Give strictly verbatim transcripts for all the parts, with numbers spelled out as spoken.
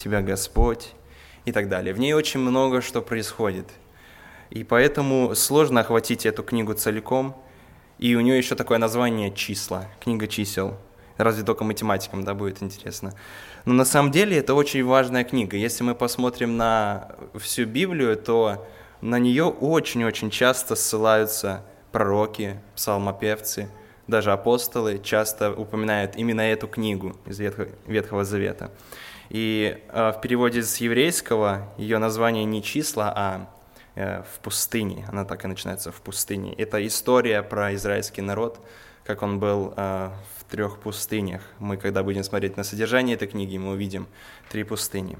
тебя Господь и так далее. В ней очень много что происходит. И поэтому сложно охватить эту книгу целиком. И у нее еще такое название «Числа», книга чисел. Разве только математикам, да, будет интересно. Но на самом деле это очень важная книга. Если мы посмотрим на всю Библию, то на нее очень-очень часто ссылаются пророки, псалмопевцы, даже апостолы часто упоминают именно эту книгу из Ветхого Завета. И э, в переводе с еврейского ее название не «Числа», а э, «В пустыне». Она так и начинается «В пустыне». Это история про израильский народ, как он был э, в трех пустынях. Мы, когда будем смотреть на содержание этой книги, мы увидим три пустыни.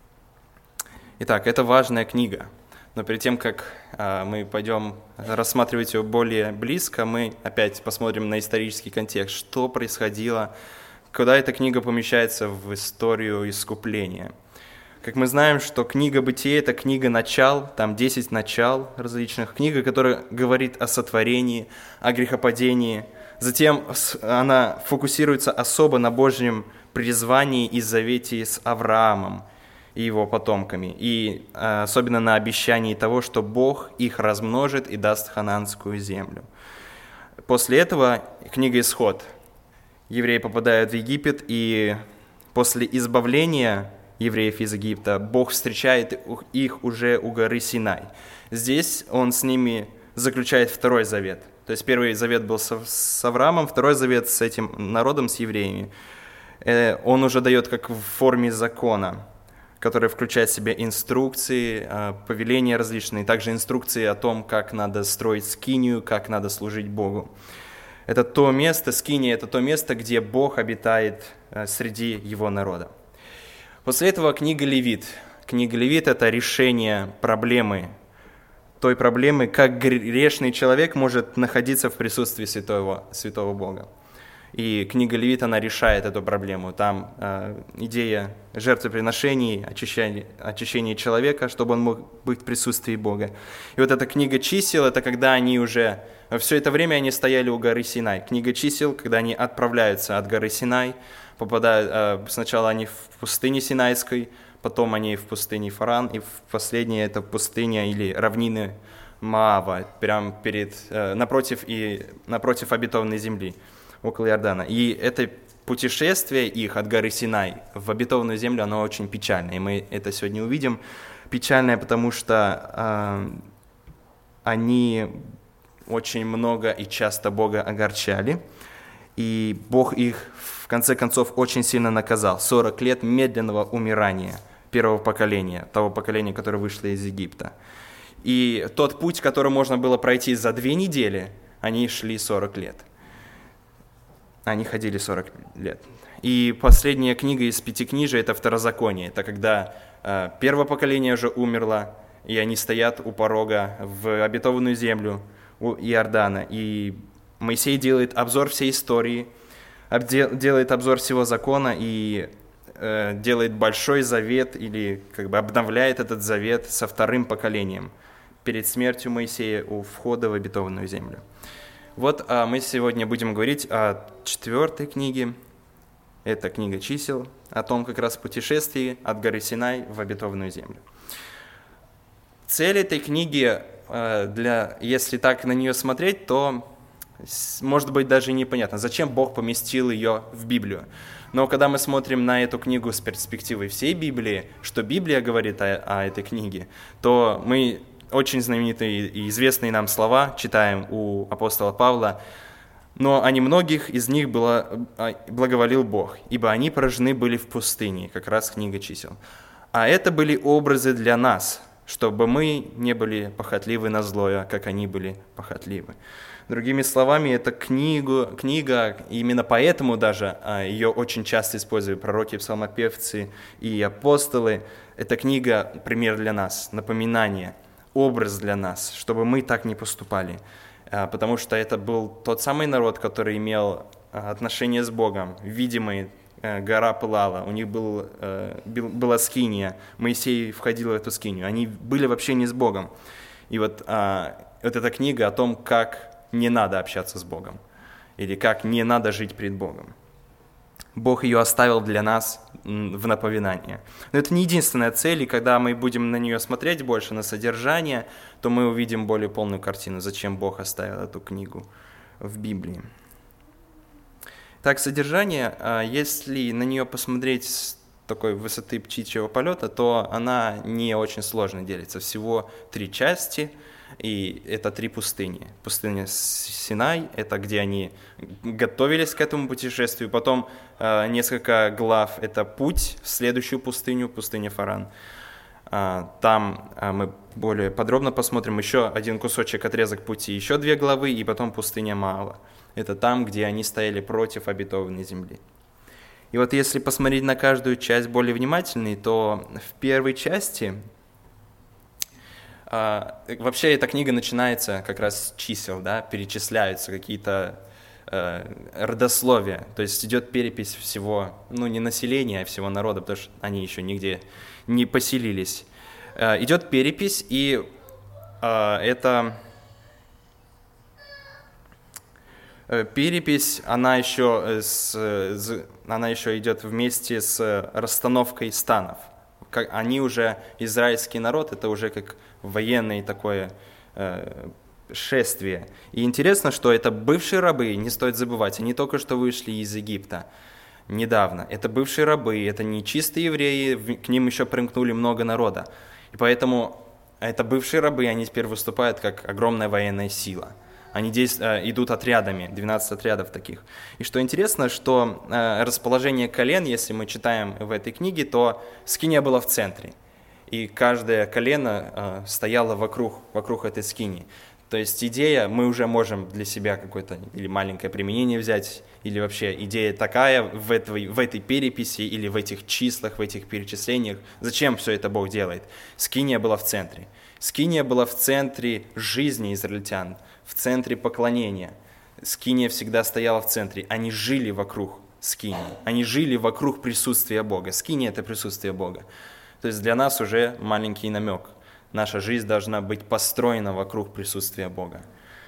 Итак, это важная книга. Но перед тем, как э, мы пойдем рассматривать ее более близко, мы опять посмотрим на исторический контекст, что происходило, когда эта книга помещается в историю искупления. Как мы знаем, что книга Бытия – это книга начал, там десять начал различных, книга, которая говорит о сотворении, о грехопадении. Затем она фокусируется особо на Божьем призвании и завете с Авраамом и его потомками, и особенно на обещании того, что Бог их размножит и даст ханаанскую землю. После этого книга Исход. Евреи попадают в Египет, и после избавления евреев из Египта Бог встречает их уже у горы Синай. Здесь Он с ними заключает второй завет. То есть первый завет был с Авраамом, второй завет с этим народом, с евреями. Он уже дает как в форме закона, который включает в себя инструкции, повеления различные, также инструкции о том, как надо строить скинию, как надо служить Богу. Это то место, скиния – это то место, где Бог обитает среди его народа. После этого книга Левит. Книга Левит – это решение проблемы, той проблемы, как грешный человек может находиться в присутствии святого, святого Бога. И книга Левит, она решает эту проблему. Там э, идея жертвоприношений, очищения, очищения человека, чтобы он мог быть в присутствии Бога. И вот эта книга чисел, это когда они уже... Все это время они стояли у горы Синай. Книга чисел, когда они отправляются от горы Синай, попадают... Э, сначала они в пустыне Синайской, потом они в пустыне Фаран, и последняя это пустыня или равнины Моава, прямо перед, э, напротив, и, напротив обетованной земли, около Иордана. И это путешествие их от горы Синай в обетованную землю, оно очень печальное. И мы это сегодня увидим. Печальное, потому что э, они очень много и часто Бога огорчали. И Бог их, в конце концов, очень сильно наказал. сорок лет медленного умирания первого поколения, того поколения, которое вышло из Египта. И тот путь, который можно было пройти за две недели, они шли сорок лет. Они ходили сорок лет. И последняя книга из Пятикнижия – это Второзаконие. Это когда э, первое поколение уже умерло, и они стоят у порога в обетованную землю у Иордана. И Моисей делает обзор всей истории, обдел, делает обзор всего закона и э, делает большой завет, или как бы обновляет этот завет со вторым поколением перед смертью Моисея у входа в обетованную землю. Вот а мы сегодня будем говорить о четвертой книге. Это книга чисел, о том как раз путешествии от горы Синай в обетованную землю. Цель этой книги, для, если так на нее смотреть, то может быть даже непонятно, зачем Бог поместил ее в Библию. Но когда мы смотрим на эту книгу с перспективой всей Библии, что Библия говорит о, о этой книге, то мы очень знаменитые и известные нам слова читаем у апостола Павла. «Но о немногих из них было, благоволил Бог, ибо они поражены были в пустыне», как раз книга чисел. «А это были образы для нас, чтобы мы не были похотливы на злое, как они были похотливы». Другими словами, эта книга, книга, именно поэтому даже ее очень часто используют пророки, псалмопевцы и апостолы. Эта книга – пример для нас, напоминание, образ для нас, чтобы мы так не поступали. Потому что это был тот самый народ, который имел отношения с Богом, видимые, гора пылала, у них был, была скиния, Моисей входил в эту скинию, они были в общении с Богом. И вот, вот эта книга о том, как не надо общаться с Богом, или как не надо жить пред Богом. Бог ее оставил для нас в напоминание. Но это не единственная цель, и когда мы будем на нее смотреть больше, на содержание, то мы увидим более полную картину, зачем Бог оставил эту книгу в Библии. Так, содержание, если на нее посмотреть с такой высоты птичьего полета, то она не очень сложно делится. Всего три части, и это три пустыни. Пустыня Синай, это где они готовились к этому путешествию. Потом э, несколько глав, это путь в следующую пустыню, пустыня Фаран. Э, там э, мы более подробно посмотрим еще один кусочек, отрезок пути, еще две главы, и потом пустыня Маала. Это там, где они стояли против обетованной земли. И вот если посмотреть на каждую часть более внимательно, то в первой части а, вообще эта книга начинается как раз с чисел, да, перечисляются какие-то э, родословия, то есть идет перепись всего, ну не населения, а всего народа, потому что они еще нигде не поселились. Э, идет перепись, и э, это... Перепись, она еще, с, она еще идет вместе с расстановкой станов. Как, они уже, израильский народ, это уже как военное такое э, шествие. И интересно, что это бывшие рабы, не стоит забывать, они только что вышли из Египта недавно. Это бывшие рабы, это не чистые евреи, к ним еще примкнули много народа. И поэтому это бывшие рабы, они теперь выступают как огромная военная сила. Они здесь э, идут отрядами, двенадцать отрядов таких. И что интересно, что э, расположение колен, если мы читаем в этой книге, то скиния была в центре. И каждое колено э, стояло вокруг, вокруг этой скинии. То есть идея, мы уже можем для себя какое-то или маленькое применение взять, или вообще идея такая в этой, в этой переписи, или в этих числах, в этих перечислениях. Зачем все это Бог делает? Скиния была в центре. Скиния была в центре жизни израильтян, в центре поклонения. Скиния всегда стояла в центре. Они жили вокруг скинии. Они жили вокруг присутствия Бога. Скиния – это присутствие Бога. То есть для нас уже маленький намек. Наша жизнь должна быть построена вокруг присутствия Бога.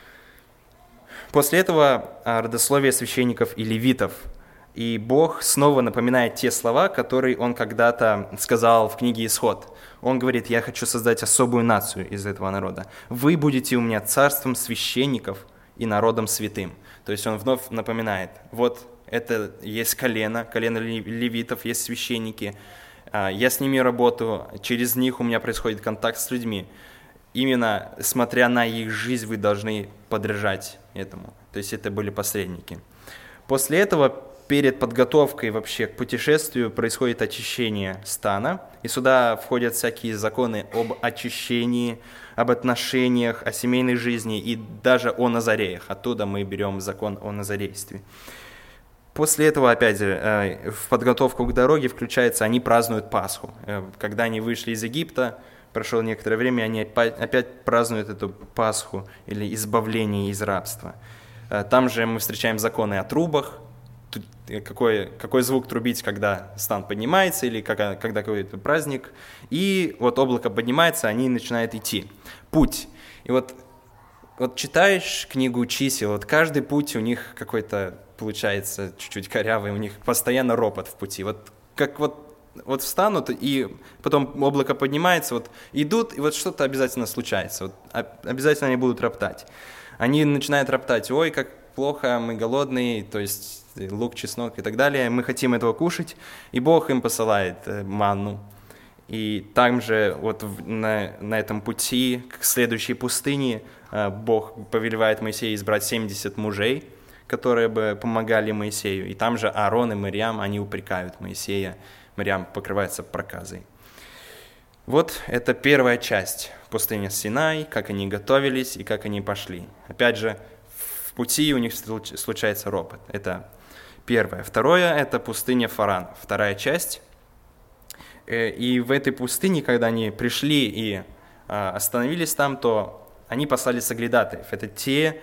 После этого родословие священников и левитов. И Бог снова напоминает те слова, которые Он когда-то сказал в книге «Исход». Он говорит: «Я хочу создать особую нацию из этого народа. Вы будете у меня царством священников и народом святым». То есть Он вновь напоминает: вот это есть колено, колено левитов, есть священники. Я с ними работаю, через них у меня происходит контакт с людьми. Именно смотря на их жизнь, вы должны подражать этому. То есть это были посредники. После этого, перед подготовкой вообще к путешествию, происходит очищение стана, и сюда входят всякие законы об очищении, об отношениях, о семейной жизни и даже о назареях. Оттуда мы берем закон о назарействе. После этого, опять же, в подготовку к дороге включается, они празднуют Пасху. Когда они вышли из Египта, прошло некоторое время, они опять празднуют эту Пасху или избавление из рабства. Там же мы встречаем законы о трубах, какой, какой звук трубить, когда стан поднимается или когда, когда какой-то праздник. И вот облако поднимается, они начинают идти. Путь. И вот, вот читаешь книгу чисел, вот каждый путь у них какой-то получается чуть-чуть корявый, у них постоянно ропот в пути. Вот как вот, вот встанут, и потом облако поднимается, вот идут, и вот что-то обязательно случается. Вот обязательно они будут роптать. Они начинают роптать: ой, как плохо, мы голодные, то есть лук, чеснок и так далее, мы хотим этого кушать, и Бог им посылает манну. И там же вот на, на этом пути к следующей пустыне Бог повелевает Моисею избрать семьдесят мужей, которые бы помогали Моисею. И там же Аарон и Мирьям, они упрекают Моисея. Мирьям покрывается проказой. Вот это первая часть пустыни Синай, как они готовились и как они пошли. Опять же, в пути у них случается ропот. Это первое. Второе – это пустыня Фаран, вторая часть. И в этой пустыне, когда они пришли и остановились там, то они послали соглядатаев. Это те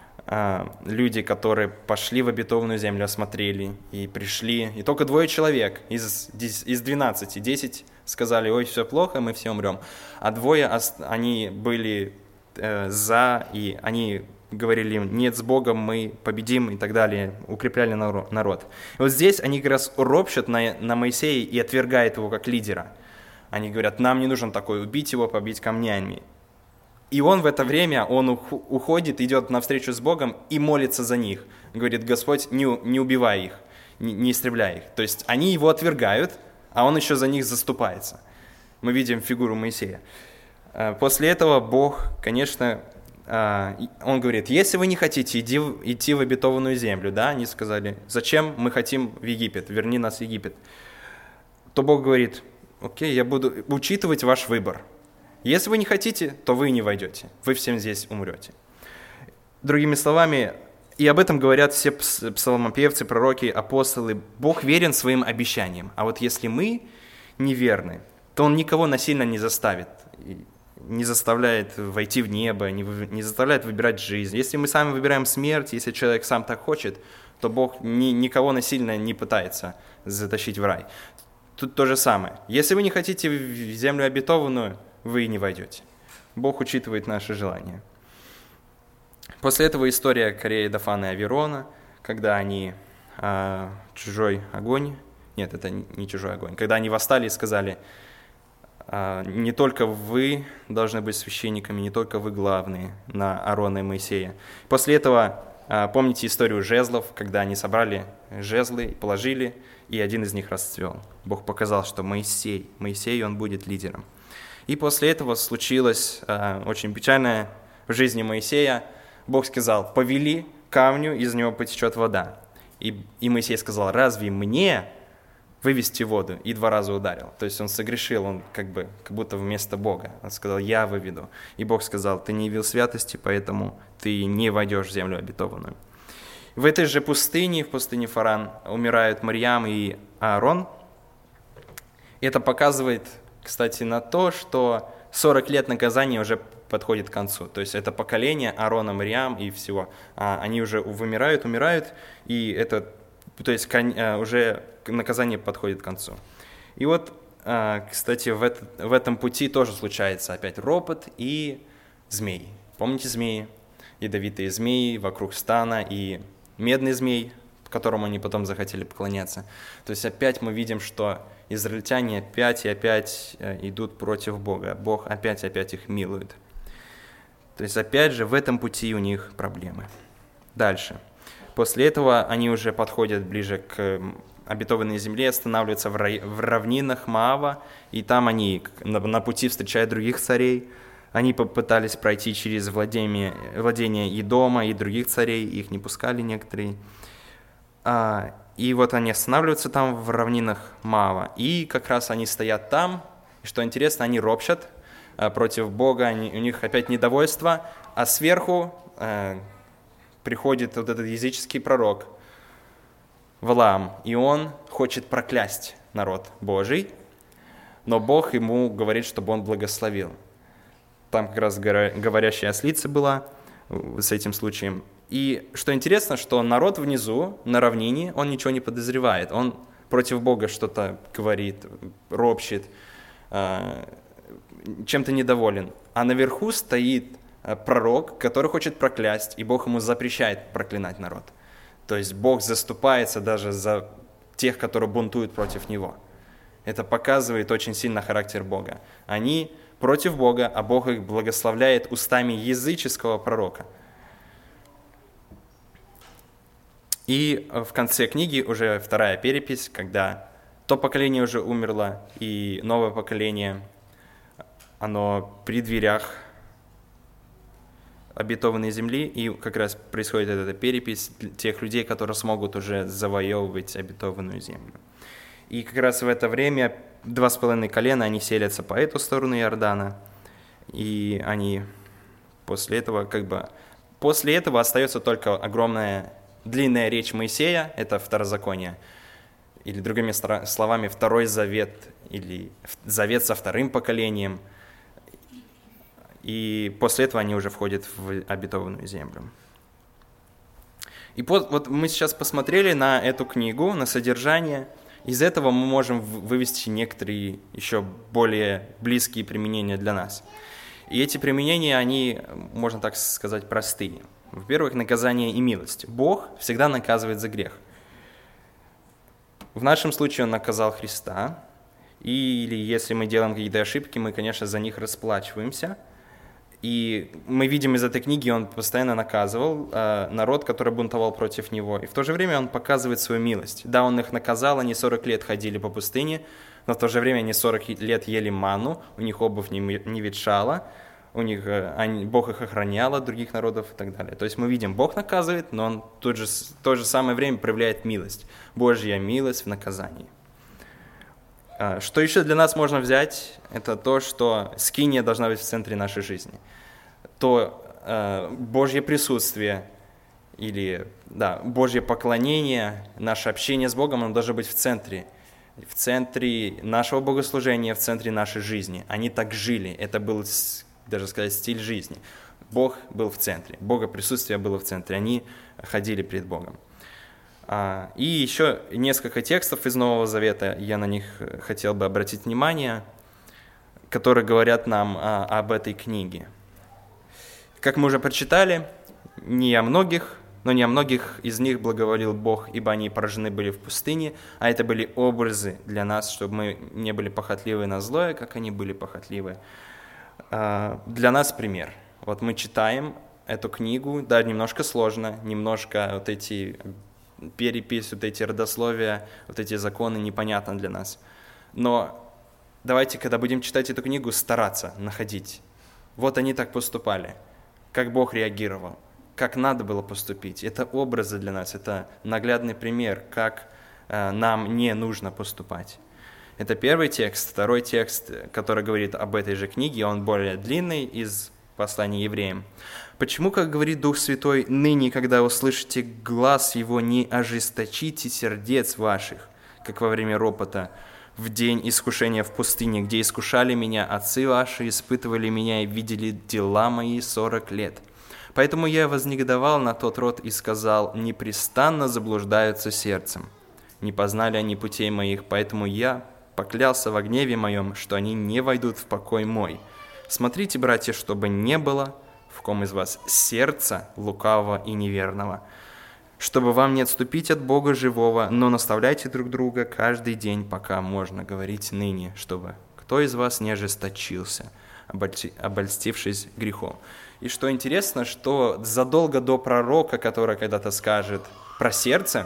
люди, которые пошли в обетованную землю, осмотрели и пришли. И только двое человек из, из двенадцати, десять сказали: ой, все плохо, мы все умрем. А двое, они были э, за, и они говорили им: нет, с Богом мы победим и так далее, укрепляли народ. И вот здесь они как раз ропщат на, на Моисея и отвергают его как лидера. Они говорят: нам не нужен такой, убить его, побить камнями. И он в это время, он уходит, идет навстречу с Богом и молится за них. Говорит: Господь, не, не убивай их, не, не истребляй их. То есть они его отвергают, а он еще за них заступается. Мы видим фигуру Моисея. После этого Бог, конечно, он говорит: если вы не хотите идти, идти в обетованную землю, да, они сказали: зачем мы хотим в Египет, верни нас в Египет, то Бог говорит: окей, я буду учитывать ваш выбор. Если вы не хотите, то вы не войдете, вы всем здесь умрете. Другими словами, и об этом говорят все псалмопевцы, пророки, апостолы. Бог верен своим обещаниям, а вот если мы неверны, то Он никого насильно не заставит, не заставляет войти в небо, не, не заставляет выбирать жизнь. Если мы сами выбираем смерть, если человек сам так хочет, то Бог ни, никого насильно не пытается затащить в рай. Тут то же самое. Если вы не хотите в землю обетованную, вы не войдете. Бог учитывает наши желания. После этого история Корея, Дафана и Аверона, когда они а, чужой огонь, нет, это не чужой огонь, когда они восстали и сказали: а, не только вы должны быть священниками, не только вы главные на Аарона и Моисея. После этого а, помните историю жезлов, когда они собрали жезлы, положили, и один из них расцвел. Бог показал, что Моисей, Моисей, он будет лидером. И после этого случилось а, очень печальное в жизни Моисея. Бог сказал: повели камню, из него потечет вода. И, и Моисей сказал: разве мне вывести воду? И два раза ударил. То есть он согрешил, он как бы как будто вместо Бога. Он сказал: я выведу. И Бог сказал: ты не явил святости, поэтому ты не войдешь в землю обетованную. В этой же пустыне, в пустыне Фаран, умирают Марьям и Аарон. Это показывает, кстати, на то, что сорок лет наказания уже подходит к концу. То есть это поколение Аарона, Марьям и всего. Они уже вымирают, умирают, и это, то есть уже наказание подходит к концу. И вот, кстати, в, это, в этом пути тоже случается опять ропот и змей. Помните змеи? Ядовитые змеи вокруг стана и медный змей, которому они потом захотели поклоняться. То есть опять мы видим, что израильтяне опять и опять идут против Бога. Бог опять и опять их милует. То есть опять же в этом пути у них проблемы. Дальше. После этого они уже подходят ближе к обетованной земле, останавливаются в, рай... в равнинах Моава, и там они на, на пути встречают других царей. Они попытались пройти через владение, владение Идома и других царей, их не пускали некоторые. А, и вот они останавливаются там в равнинах Моава, и как раз они стоят там, и что интересно, они ропщат а, против Бога, они, у них опять недовольство, а сверху а, приходит вот этот языческий пророк Валаам, и он хочет проклясть народ Божий, но Бог ему говорит, чтобы он благословил. Там как раз говорящая ослица была с этим случаем. И что интересно, что народ внизу, на равнине, он ничего не подозревает. Он против Бога что-то говорит, ропщет, чем-то недоволен. А наверху стоит пророк, который хочет проклясть, и Бог ему запрещает проклинать народ. То есть Бог заступается даже за тех, которые бунтуют против него. Это показывает очень сильно характер Бога. Они против Бога, а Бог их благословляет устами языческого пророка. И в конце книги уже вторая перепись, когда то поколение уже умерло, и новое поколение, оно при дверях обетованной земли, и как раз происходит эта перепись тех людей, которые смогут уже завоевывать обетованную землю. И как раз в это время два с половиной колена, они селятся по эту сторону Иордана, и они после этого, как бы, после этого остается только огромная длинная речь Моисея, это второзаконие, или другими словами, второй завет, или завет со вторым поколением, и после этого они уже входят в обетованную землю. И вот мы сейчас посмотрели на эту книгу, на содержание. Из этого мы можем вывести некоторые еще более близкие применения для нас. И эти применения, они, можно так сказать, простые. Во-первых, наказание и милость. Бог всегда наказывает за грех. В нашем случае Он наказал Христа, или если мы делаем какие-то ошибки, мы, конечно, за них расплачиваемся. И мы видим из этой книги, Он постоянно наказывал э, народ, который бунтовал против Него. И в то же время Он показывает свою милость. Да, Он их наказал, они сорок лет ходили по пустыне, но в то же время они сорок лет ели манну, у них обувь не, не ветшала, у них, они, Бог их охранял от других народов и так далее. То есть мы видим, Бог наказывает, но Он в то же, в то же самое время проявляет милость. Божья милость в наказании. Что еще для нас можно взять, это то, что скиния должна быть в центре нашей жизни. То э, Божье присутствие или да, Божье поклонение, наше общение с Богом, оно должно быть в центре. В центре нашего богослужения, в центре нашей жизни. Они так жили, это был, даже сказать, стиль жизни. Бог был в центре, Бога присутствие было в центре, они ходили пред Богом. И еще несколько текстов из Нового Завета, я на них хотел бы обратить внимание, которые говорят нам об этой книге. Как мы уже прочитали, не о многих, но не о многих из них благоволил Бог, ибо они поражены были в пустыне, а это были образы для нас, чтобы мы не были похотливы на злое, как они были похотливы. Для нас пример. Вот мы читаем эту книгу, да, немножко сложно, немножко вот эти перепись, вот эти родословия, вот эти законы непонятны для нас. Но давайте, когда будем читать эту книгу, стараться находить. Вот они так поступали, как Бог реагировал, как надо было поступить. Это образы для нас, это наглядный пример, как э, нам не нужно поступать. Это первый текст. Второй текст, который говорит об этой же книге, он более длинный, из послания евреям. «Почему, как говорит Дух Святой, ныне, когда услышите глас Его, не ожесточите сердец ваших, как во время ропота, в день искушения в пустыне, где искушали меня отцы ваши, испытывали меня и видели дела мои сорок лет. Поэтому я вознегодовал на тот род и сказал, непрестанно заблуждаются сердцем. Не познали они путей моих, поэтому я поклялся во гневе моем, что они не войдут в покой мой. Смотрите, братья, чтобы не было в ком из вас сердца лукавого и неверного, чтобы вам не отступить от Бога живого, но наставляйте друг друга каждый день, пока можно говорить ныне, чтобы кто из вас не ожесточился, обольстившись грехом». И что интересно, что задолго до пророка, который когда-то скажет про сердце,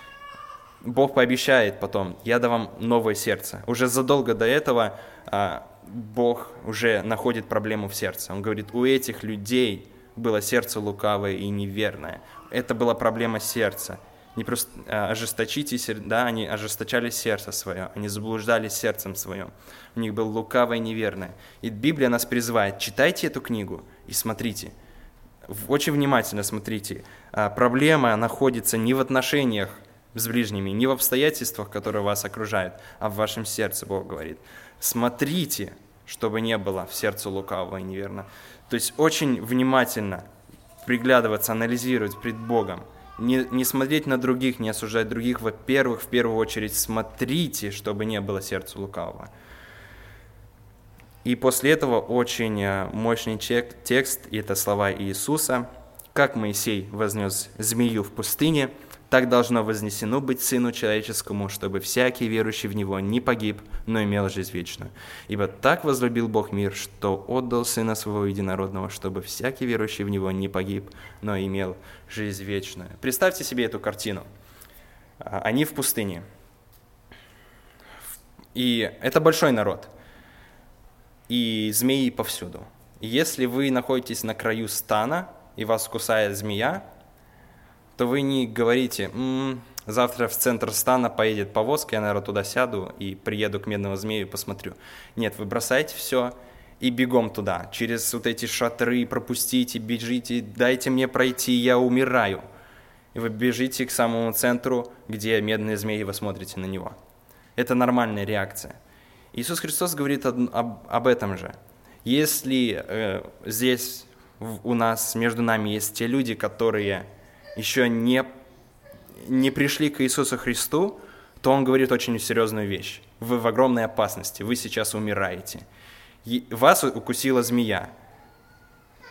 Бог пообещает потом: «Я дам вам новое сердце». Уже задолго до этого а, Бог уже находит проблему в сердце. Он говорит, у этих людей было сердце лукавое и неверное. Это была проблема сердца. Не просто а, ожесточите, да, они ожесточали сердце свое, они заблуждались сердцем своим. У них было лукавое и неверное. И Библия нас призывает: читайте эту книгу и смотрите. Очень внимательно смотрите. А, проблема находится не в отношениях с ближними, не в обстоятельствах, которые вас окружают, а в вашем сердце, Бог говорит. Смотрите, чтобы не было в сердце лукавого и неверного. То есть очень внимательно приглядываться, анализировать пред Богом. Не, не смотреть на других, не осуждать других. Во-первых, в первую очередь, смотрите, чтобы не было сердца лукавого. И после этого очень мощный текст, и это слова Иисуса. «Как Моисей вознес змею в пустыне, так должно вознесено быть Сыну Человеческому, чтобы всякий верующий в Него не погиб, но имел жизнь вечную. Ибо так возлюбил Бог мир, что отдал Сына Своего Единородного, чтобы всякий верующий в Него не погиб, но имел жизнь вечную». Представьте себе эту картину. Они в пустыне. И это большой народ. И змеи повсюду. И если вы находитесь на краю стана, и вас кусает змея, то вы не говорите: «М-м, завтра в центр стана поедет повозка, я, наверное, туда сяду и приеду к медному змею и посмотрю». Нет, вы бросаете все и бегом туда, через вот эти шатры, пропустите, бежите, дайте мне пройти, я умираю. И вы бежите к самому центру, где медный змей, и вы смотрите на него. Это нормальная реакция. Иисус Христос говорит об, об, об этом же. Если э, здесь у нас, между нами есть те люди, которые еще не, не пришли к Иисусу Христу, то Он говорит очень серьезную вещь. Вы в огромной опасности, вы сейчас умираете. И вас укусила змея.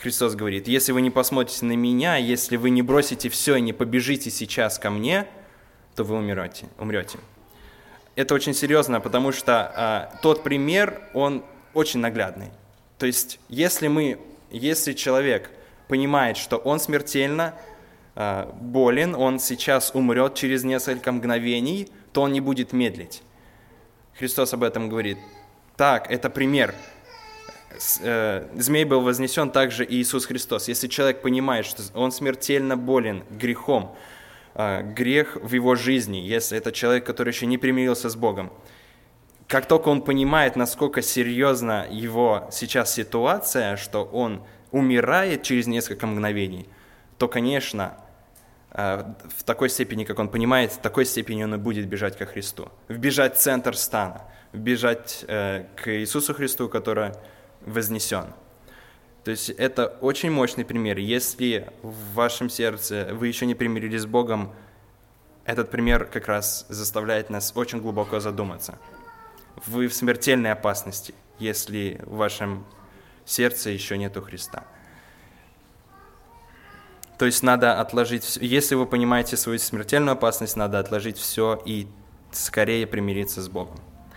Христос говорит, если вы не посмотрите на меня, если вы не бросите все и не побежите сейчас ко мне, то вы умрете. умрете. Это очень серьезно, потому что а, тот пример, он очень наглядный. То есть, если мы, если человек понимает, что он смертельно а, болен, он сейчас умрет через несколько мгновений, то он не будет медлить. Христос об этом говорит. Так, это пример. Змей был вознесен, также и Иисус Христос. Если человек понимает, что он смертельно болен грехом, грех в его жизни, если это человек, который еще не примирился с Богом, как только он понимает, насколько серьезна его сейчас ситуация, что он умирает через несколько мгновений, то, конечно, в такой степени, как он понимает, в такой степени он и будет бежать ко Христу. Вбежать в центр стана, вбежать к Иисусу Христу, который вознесен. То есть это очень мощный пример. Если в вашем сердце вы еще не примирились с Богом, этот пример как раз заставляет нас очень глубоко задуматься. Вы в смертельной опасности, если в вашем сердце еще нету Христа. То есть надо отложить все. Если вы понимаете свою смертельную опасность, надо отложить все и скорее примириться с Богом,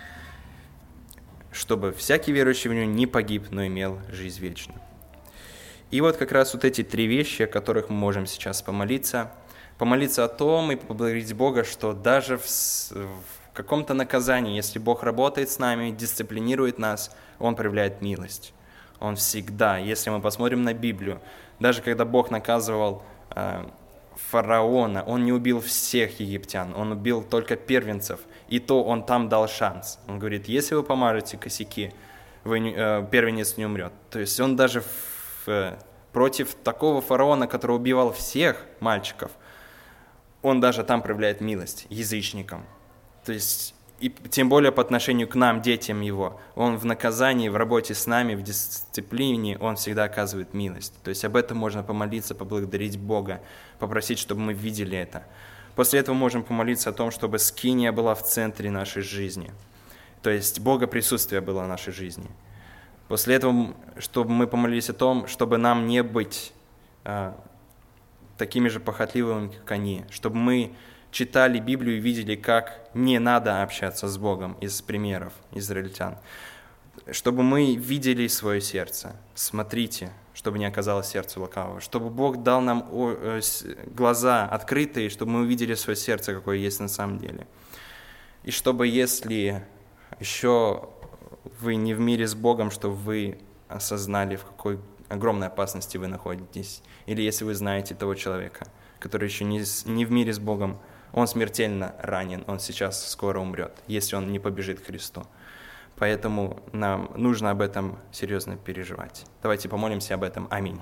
чтобы всякий верующий в Него не погиб, но имел жизнь вечную. И вот как раз вот эти три вещи, о которых мы можем сейчас помолиться. Помолиться о том и поблагодарить Бога, что даже в, в каком-то наказании, если Бог работает с нами, дисциплинирует нас, Он проявляет милость. Он всегда, если мы посмотрим на Библию, даже когда Бог наказывал э, фараона, Он не убил всех египтян, Он убил только первенцев, и то Он там дал шанс. Он говорит, если вы помажете косяки, вы, э, первенец не умрет. То есть Он даже в, э, против такого фараона, который убивал всех мальчиков, Он даже там проявляет милость язычникам. То есть, и тем более по отношению к нам, детям Его. Он в наказании, в работе с нами, в дисциплине, Он всегда оказывает милость. То есть об этом можно помолиться, поблагодарить Бога, попросить, чтобы мы видели это. После этого можем помолиться о том, чтобы скиния была в центре нашей жизни. То есть Бога присутствие было в нашей жизни. После этого, чтобы мы помолились о том, чтобы нам не быть а, такими же похотливыми, как они, чтобы мы читали Библию и видели, как не надо общаться с Богом из примеров израильтян. Чтобы мы видели свое сердце. Смотрите, чтобы не оказалось сердце лукавого. Чтобы Бог дал нам глаза открытые, чтобы мы увидели свое сердце, какое есть на самом деле. И чтобы, если еще вы не в мире с Богом, чтобы вы осознали, в какой огромной опасности вы находитесь. Или если вы знаете того человека, который еще не, не в мире с Богом, он смертельно ранен, он сейчас скоро умрет, если он не побежит к Христу. Поэтому нам нужно об этом серьезно переживать. Давайте помолимся об этом. Аминь.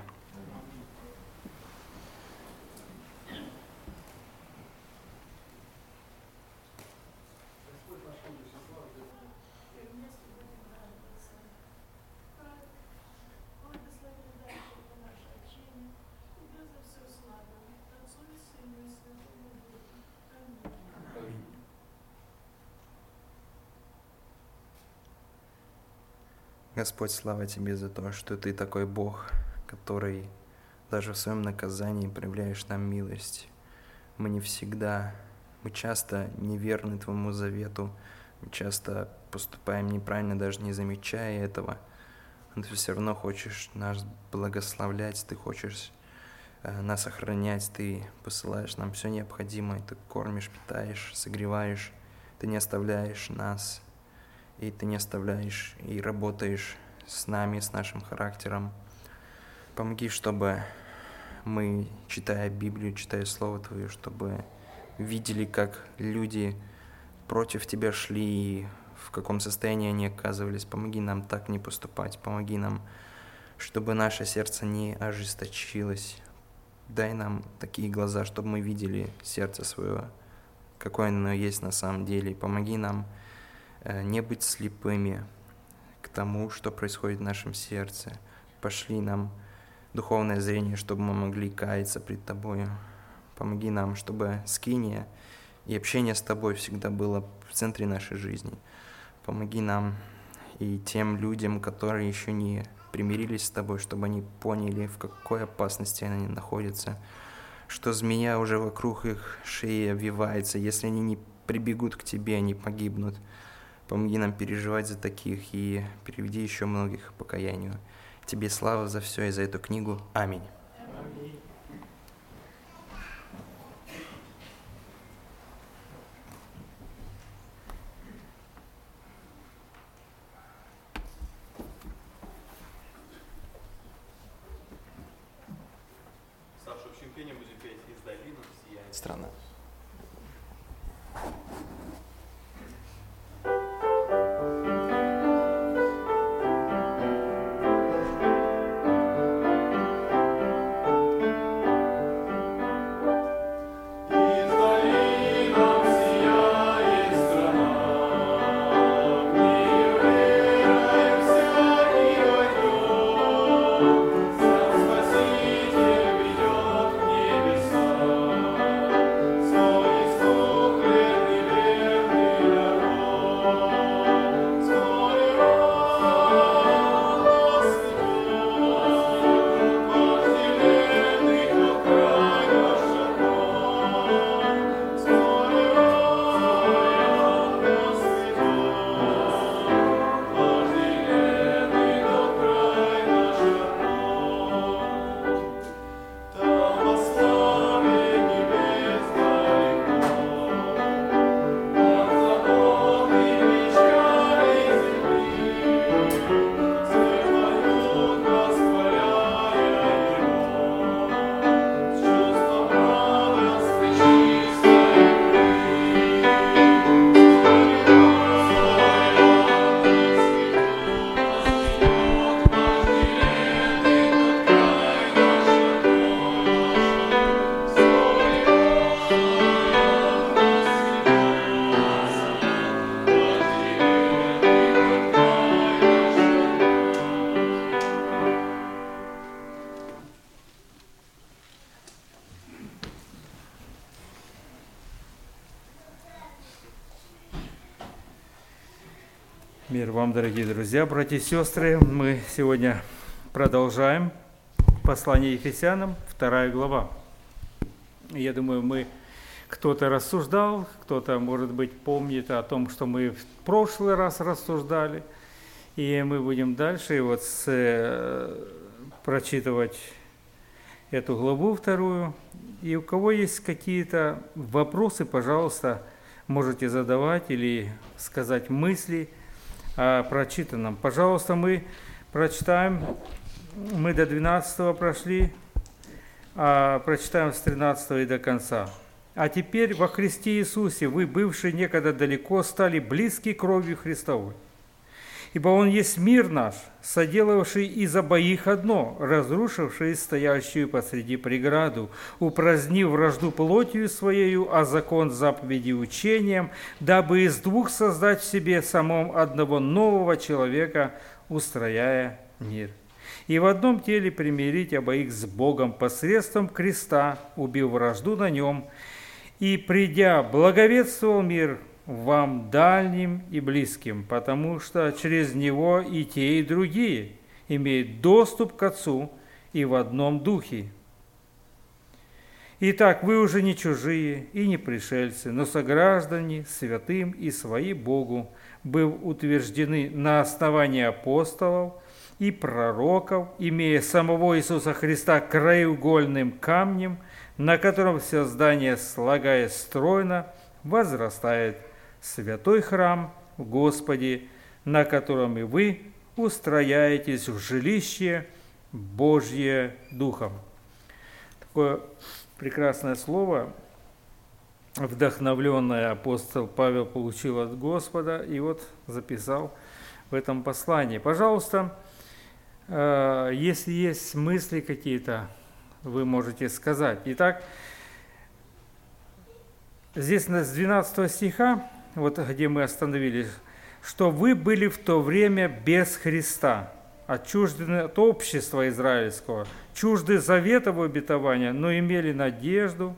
Господь, слава Тебе за то, что Ты такой Бог, который даже в своем наказании проявляешь нам милость. Мы не всегда, мы часто неверны Твоему завету, мы часто поступаем неправильно, даже не замечая этого. Но Ты все равно хочешь нас благословлять, Ты хочешь э, нас охранять, Ты посылаешь нам все необходимое, Ты кормишь, питаешь, согреваешь, Ты не оставляешь нас. И Ты не оставляешь и работаешь с нами, с нашим характером. Помоги, чтобы мы, читая Библию, читая Слово Твое, чтобы видели, как люди против Тебя шли и в каком состоянии они оказывались. Помоги нам так не поступать. Помоги нам, чтобы наше сердце не ожесточилось. Дай нам такие глаза, чтобы мы видели сердце свое, какое оно есть на самом деле. Помоги нам не быть слепыми к тому, что происходит в нашем сердце. Пошли нам духовное зрение, чтобы мы могли каяться пред Тобою. Помоги нам, чтобы скиния и общение с Тобой всегда было в центре нашей жизни. Помоги нам и тем людям, которые еще не примирились с Тобой, чтобы они поняли, в какой опасности они находятся, что змея уже вокруг их шеи обвивается. Если они не прибегут к Тебе, они погибнут. Помоги нам переживать за таких и приведи еще многих к покаянию. Тебе слава за все и за эту книгу. Аминь. Страна. Мир вам, дорогие друзья, братья и сестры. Мы сегодня продолжаем послание Ефесянам, вторая глава. Я думаю, мы кто-то рассуждал, кто-то, может быть, помнит о том, что мы в прошлый раз рассуждали. И мы будем дальше вот с, прочитывать эту главу вторую. И у кого есть какие-то вопросы, пожалуйста, можете задавать или сказать мысли о прочитанном. Пожалуйста, мы прочитаем, мы до двенадцатого прошли, а прочитаем с тринадцатого и до конца. «А теперь во Христе Иисусе вы, бывшие некогда далеко, стали близки кровью Христовой. Ибо Он есть мир наш, соделавший из обоих одно, разрушивший стоящую посреди преграду, упразднив вражду плотью своею, а закон заповеди учением, дабы из двух создать в себе самом одного нового человека, устрояя мир. И в одном теле примирить обоих с Богом посредством креста, убив вражду на нем, и, придя, благовествовал мир вам дальним и близким, потому что через него и те, и другие имеют доступ к Отцу и в одном духе. Итак, вы уже не чужие и не пришельцы, но сограждане святым и свои Богу, быв утверждены на основании апостолов и пророков, имея самого Иисуса Христа краеугольным камнем, на котором все здание, слагаясь стройно, возрастает святой храм в Господе, на котором и вы устрояетесь в жилище Божье Духом». Такое прекрасное слово, вдохновленное апостол Павел получил от Господа и вот записал в этом послании. Пожалуйста, если есть мысли какие-то, вы можете сказать. Итак, здесь с двенадцатого стиха, вот где мы остановились, что вы были в то время без Христа, отчуждены от общества израильского, чужды заветов обетования, но имели надежду,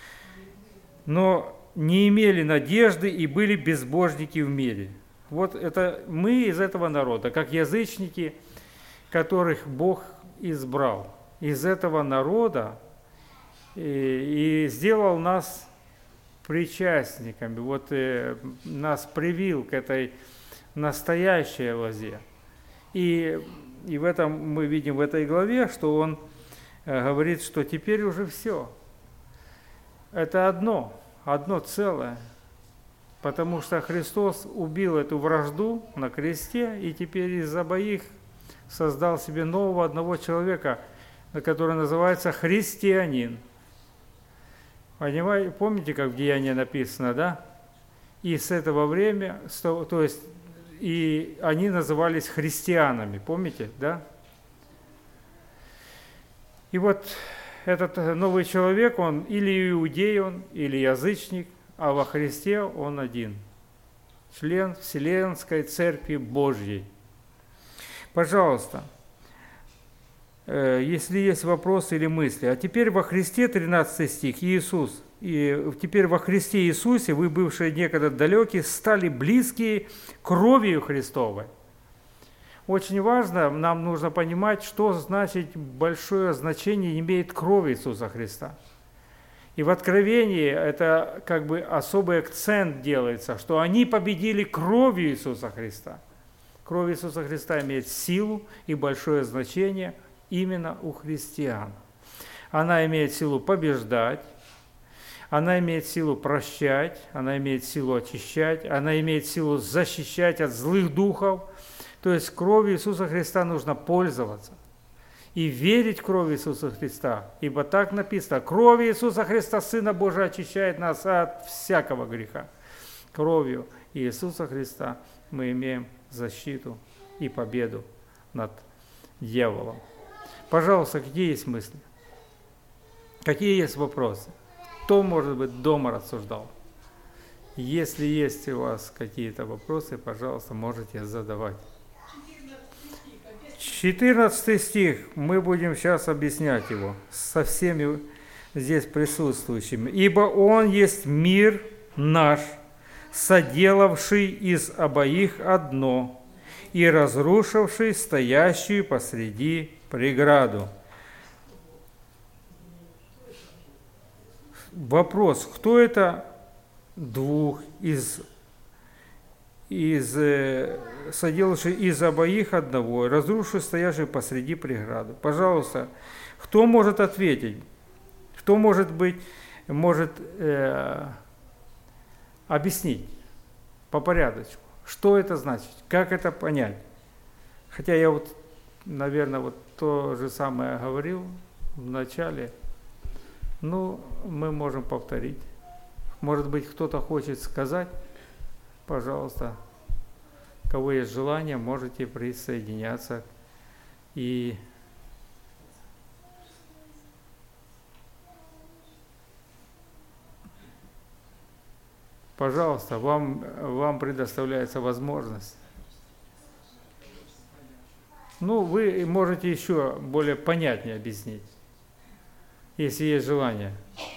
но не имели надежды и были безбожники в мире. Вот это мы из этого народа, как язычники, которых Бог избрал из этого народа и, и сделал нас причастниками, вот э, нас привил к этой настоящей лозе. И, и в этом мы видим в этой главе, что он э, говорит, что теперь уже все. Это одно, одно целое. Потому что Христос убил эту вражду на кресте, и теперь из обоих создал себе нового одного человека, который называется христианин. Понимаете, помните, как в Деянии написано, да? И с этого времени, то есть, и они назывались христианами, помните, да? И вот этот новый человек, он или иудей, он, или язычник, а во Христе он один, член Вселенской Церкви Божьей. Пожалуйста, если есть вопросы или мысли. А теперь во Христе, тринадцатый стих, Иисус. И теперь во Христе Иисусе вы, бывшие некогда далекие, стали близкие кровью Христовой. Очень важно, нам нужно понимать, что значит большое значение имеет кровь Иисуса Христа. И в Откровении это как бы особый акцент делается, что они победили кровью Иисуса Христа. Кровь Иисуса Христа имеет силу и большое значение именно у христиан. Она имеет силу побеждать, она имеет силу прощать, она имеет силу очищать, она имеет силу защищать от злых духов. То есть кровью Иисуса Христа нужно пользоваться и верить в кровь Иисуса Христа, ибо так написано: кровь Иисуса Христа, Сына Божия, очищает нас от всякого греха. Кровью Иисуса Христа мы имеем защиту и победу над дьяволом. Пожалуйста, какие есть мысли? Какие есть вопросы? Кто, может быть, дома рассуждал? Если есть у вас какие-то вопросы, пожалуйста, можете задавать. четырнадцатый стих, мы будем сейчас объяснять его со всеми здесь присутствующими. «Ибо Он есть мир наш, соделавший из обоих одно и разрушивший стоящую посреди преграду». Вопрос, кто это двух из из, соделавший из обоих одного, разрушив стоящий посреди преграду. Пожалуйста, кто может ответить? Кто может быть, может э, объяснить по порядочку, что это значит, как это понять? Хотя я вот, наверное, вот то же самое говорил в начале, ну, мы можем повторить. Может быть, кто-то хочет сказать? Пожалуйста, у кого есть желание, можете присоединяться. И пожалуйста, вам, вам предоставляется возможность. Ну, вы можете еще более понятнее объяснить, если есть желание.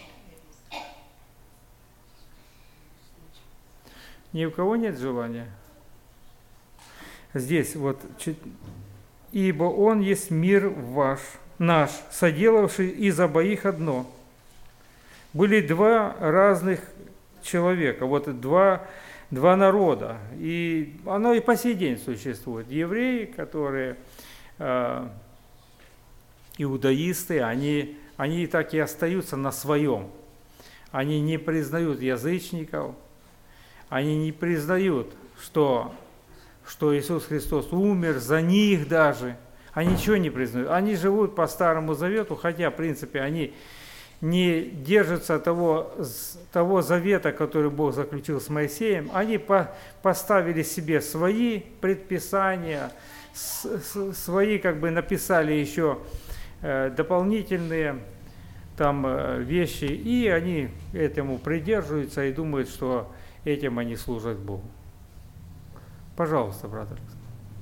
Ни у кого нет желания? Здесь вот, «Ибо Он есть мир ваш, наш, соделавший из обоих одно». Были два разных человека, вот два, два народа, и оно и по сей день существует. Евреи, которые э, иудаисты, они, они так и остаются на своем. Они не признают язычников, они не признают, что, что Иисус Христос умер за них даже. Они ничего не признают. Они живут по Старому Завету, хотя, в принципе, они не держатся того, того завета, который Бог заключил с Моисеем. Они по, поставили себе свои предписания, с, с, свои, как бы написали еще э, дополнительные там э, вещи, и они этому придерживаются и думают, что этим они служат Богу. Пожалуйста, брат Александр.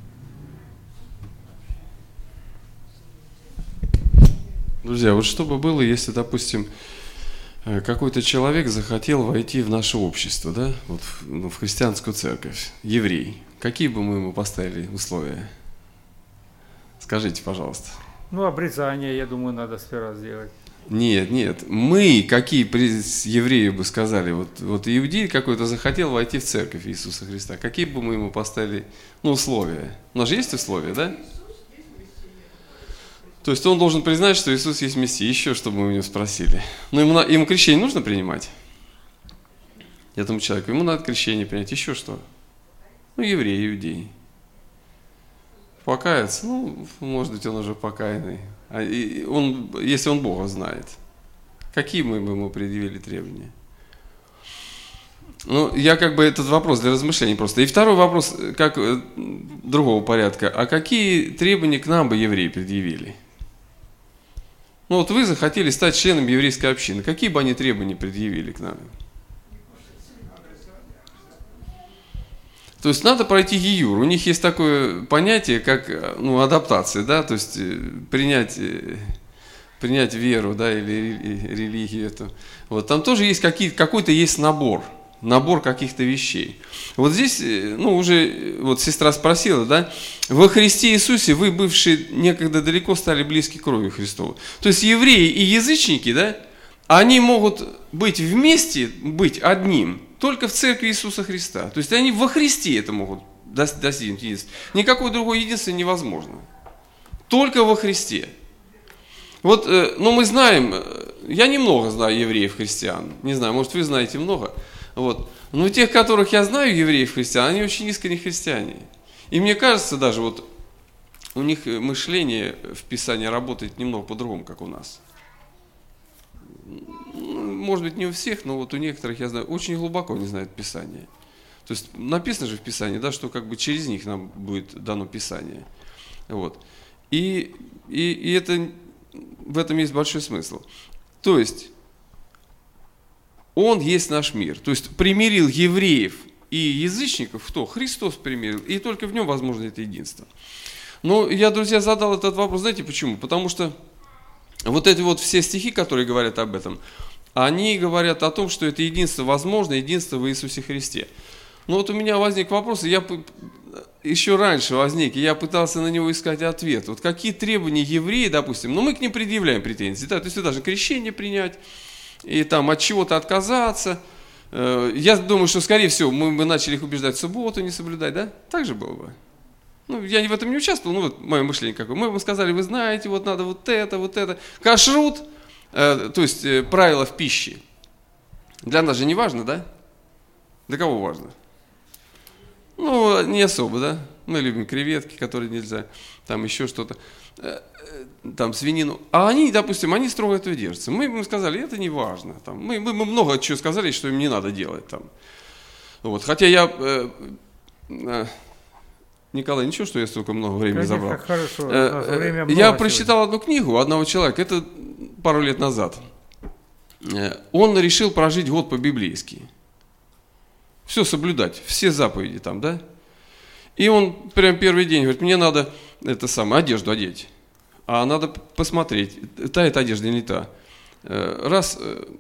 Друзья, вот что бы было, если, допустим, какой-то человек захотел войти в наше общество, да, вот в, ну, в христианскую церковь, еврей, какие бы мы ему поставили условия? Скажите, пожалуйста. Ну, обрезание, я думаю, надо сперва сделать. Нет, нет. Мы, какие евреи бы сказали, вот, вот иудей какой-то захотел войти в церковь Иисуса Христа, какие бы мы ему поставили, ну, условия? У нас же есть условия, да? То есть он должен признать, что Иисус есть Мессия. Еще что бы мы у него спросили? Ну, ему, ему крещение нужно принимать? Этому человеку. Ему надо крещение принять. Еще что? Ну, еврей, иудей. Покаяться? Ну, может быть, он уже покаянный. А он, если он Бога знает. Какие мы бы ему предъявили требования? Ну, я как бы этот вопрос для размышлений просто. И второй вопрос, как другого порядка. А какие требования к нам бы евреи предъявили? Ну, вот вы захотели стать членом еврейской общины. Какие бы они требования предъявили к нам? То есть надо пройти гиюр. У них есть такое понятие, как ну, адаптация, да, то есть принять, принять веру, да, или религию эту. Вот, там тоже есть какие, какой-то есть набор, набор каких-то вещей. Вот здесь, ну, уже вот сестра спросила, да, во Христе Иисусе вы, бывшие некогда далеко, стали близки кровью Христовой. То есть евреи и язычники, да, они могут быть вместе, быть одним, только в церкви Иисуса Христа. То есть они во Христе это могут достигнуть единства. Никакое другое единство невозможно. Только во Христе. Вот, ну мы знаем, я немного знаю евреев-христиан. Не знаю, может вы знаете много. Вот. Но тех, которых я знаю, евреев-христиан, они очень искренне христиане. И мне кажется даже, вот у них мышление в Писании работает немного по-другому, как у нас. Может быть, не у всех, но вот у некоторых, я знаю, очень глубоко они знают Писание. То есть написано же в Писании, да, что как бы через них нам будет дано Писание. Вот. И, и, и это, в этом есть большой смысл. То есть, Он есть наш мир. То есть примирил евреев и язычников, кто? Христос примирил, и только в Нем возможно это единство. Но я, друзья, задал этот вопрос, знаете почему? Потому что вот эти вот все стихи, которые говорят об этом, они говорят о том, что это единство возможно, единство в Иисусе Христе. Но вот у меня возник вопрос, и я еще раньше возник, и я пытался на него искать ответ. Вот какие требования евреи, допустим, ну мы к ним предъявляем претензии, да, то есть даже крещение принять, и там от чего-то отказаться. Я думаю, что, скорее всего, мы бы начали их убеждать субботу не соблюдать, да? Так же было бы. Ну, я в этом не участвовал, ну вот мое мышление какое. Мы бы сказали, вы знаете, вот надо вот это, вот это. Кашрут, э, то есть э, правила в пище. Для нас же не важно, да? Для кого важно? Ну, не особо, да? Мы любим креветки, которые нельзя, там еще что-то, э, э, там свинину. А они, допустим, они строго этого держатся. Мы им сказали, это не важно. Там, мы, мы, мы много чего сказали, что им не надо делать. Там. Вот. Хотя я... Э, э, Николай, ничего, что я столько много времени Конечно, забрал? Хорошо, э, я прочитал одну книгу одного человека, это пару лет назад. Он решил прожить год по-библейски. Все соблюдать, все заповеди там, да? И он прям первый день говорит, мне надо это самое, одежду одеть. А надо посмотреть, та эта одежда или не та. Раз,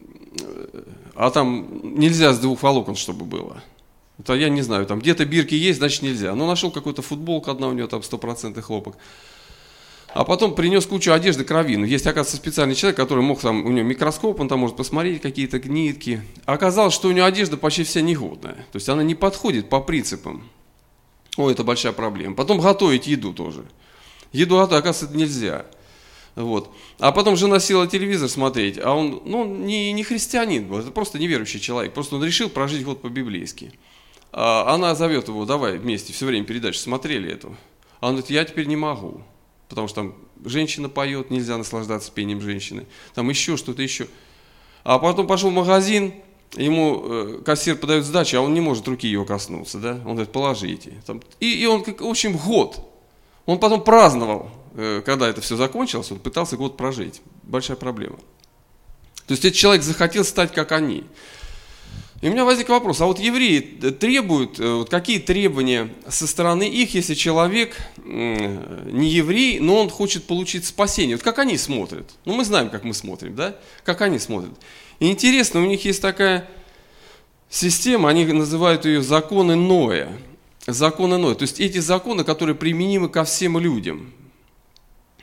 а там нельзя с двух волокон, чтобы было. Это я не знаю, там где-то бирки есть, значит нельзя. Но нашел какую-то футболку, одна у него там стопроцентный хлопок. А потом принес кучу одежды кровину. Есть, оказывается, специальный человек, который мог там, у него микроскоп, он там может посмотреть какие-то нитки. А оказалось, что у него одежда почти вся негодная. То есть она не подходит по принципам. О, это большая проблема. Потом готовить еду тоже. Еду готовить, оказывается, это нельзя. Вот. А потом жена села телевизор смотреть, а он ну, не, не христианин был, это просто неверующий человек. Просто он решил прожить год по-библейски. Она зовет его, давай вместе, все время передачи смотрели эту. А он говорит, я теперь не могу, потому что там женщина поет, нельзя наслаждаться пением женщины, там еще что-то еще. А потом пошел в магазин, ему кассир подает сдачу, а он не может руки его коснуться, да? Он говорит, положите. Там, и, и он, в общем, год. Он потом праздновал, когда это все закончилось, он пытался год прожить. Большая проблема. То есть этот человек захотел стать как они. И у меня возник вопрос, а вот евреи требуют, вот какие требования со стороны их, если человек не еврей, но он хочет получить спасение? Вот как они смотрят? Ну, мы знаем, как мы смотрим, да? Как они смотрят. И интересно, у них есть такая система, они называют ее законы Ноя. Законы Ноя. То есть эти законы, которые применимы ко всем людям.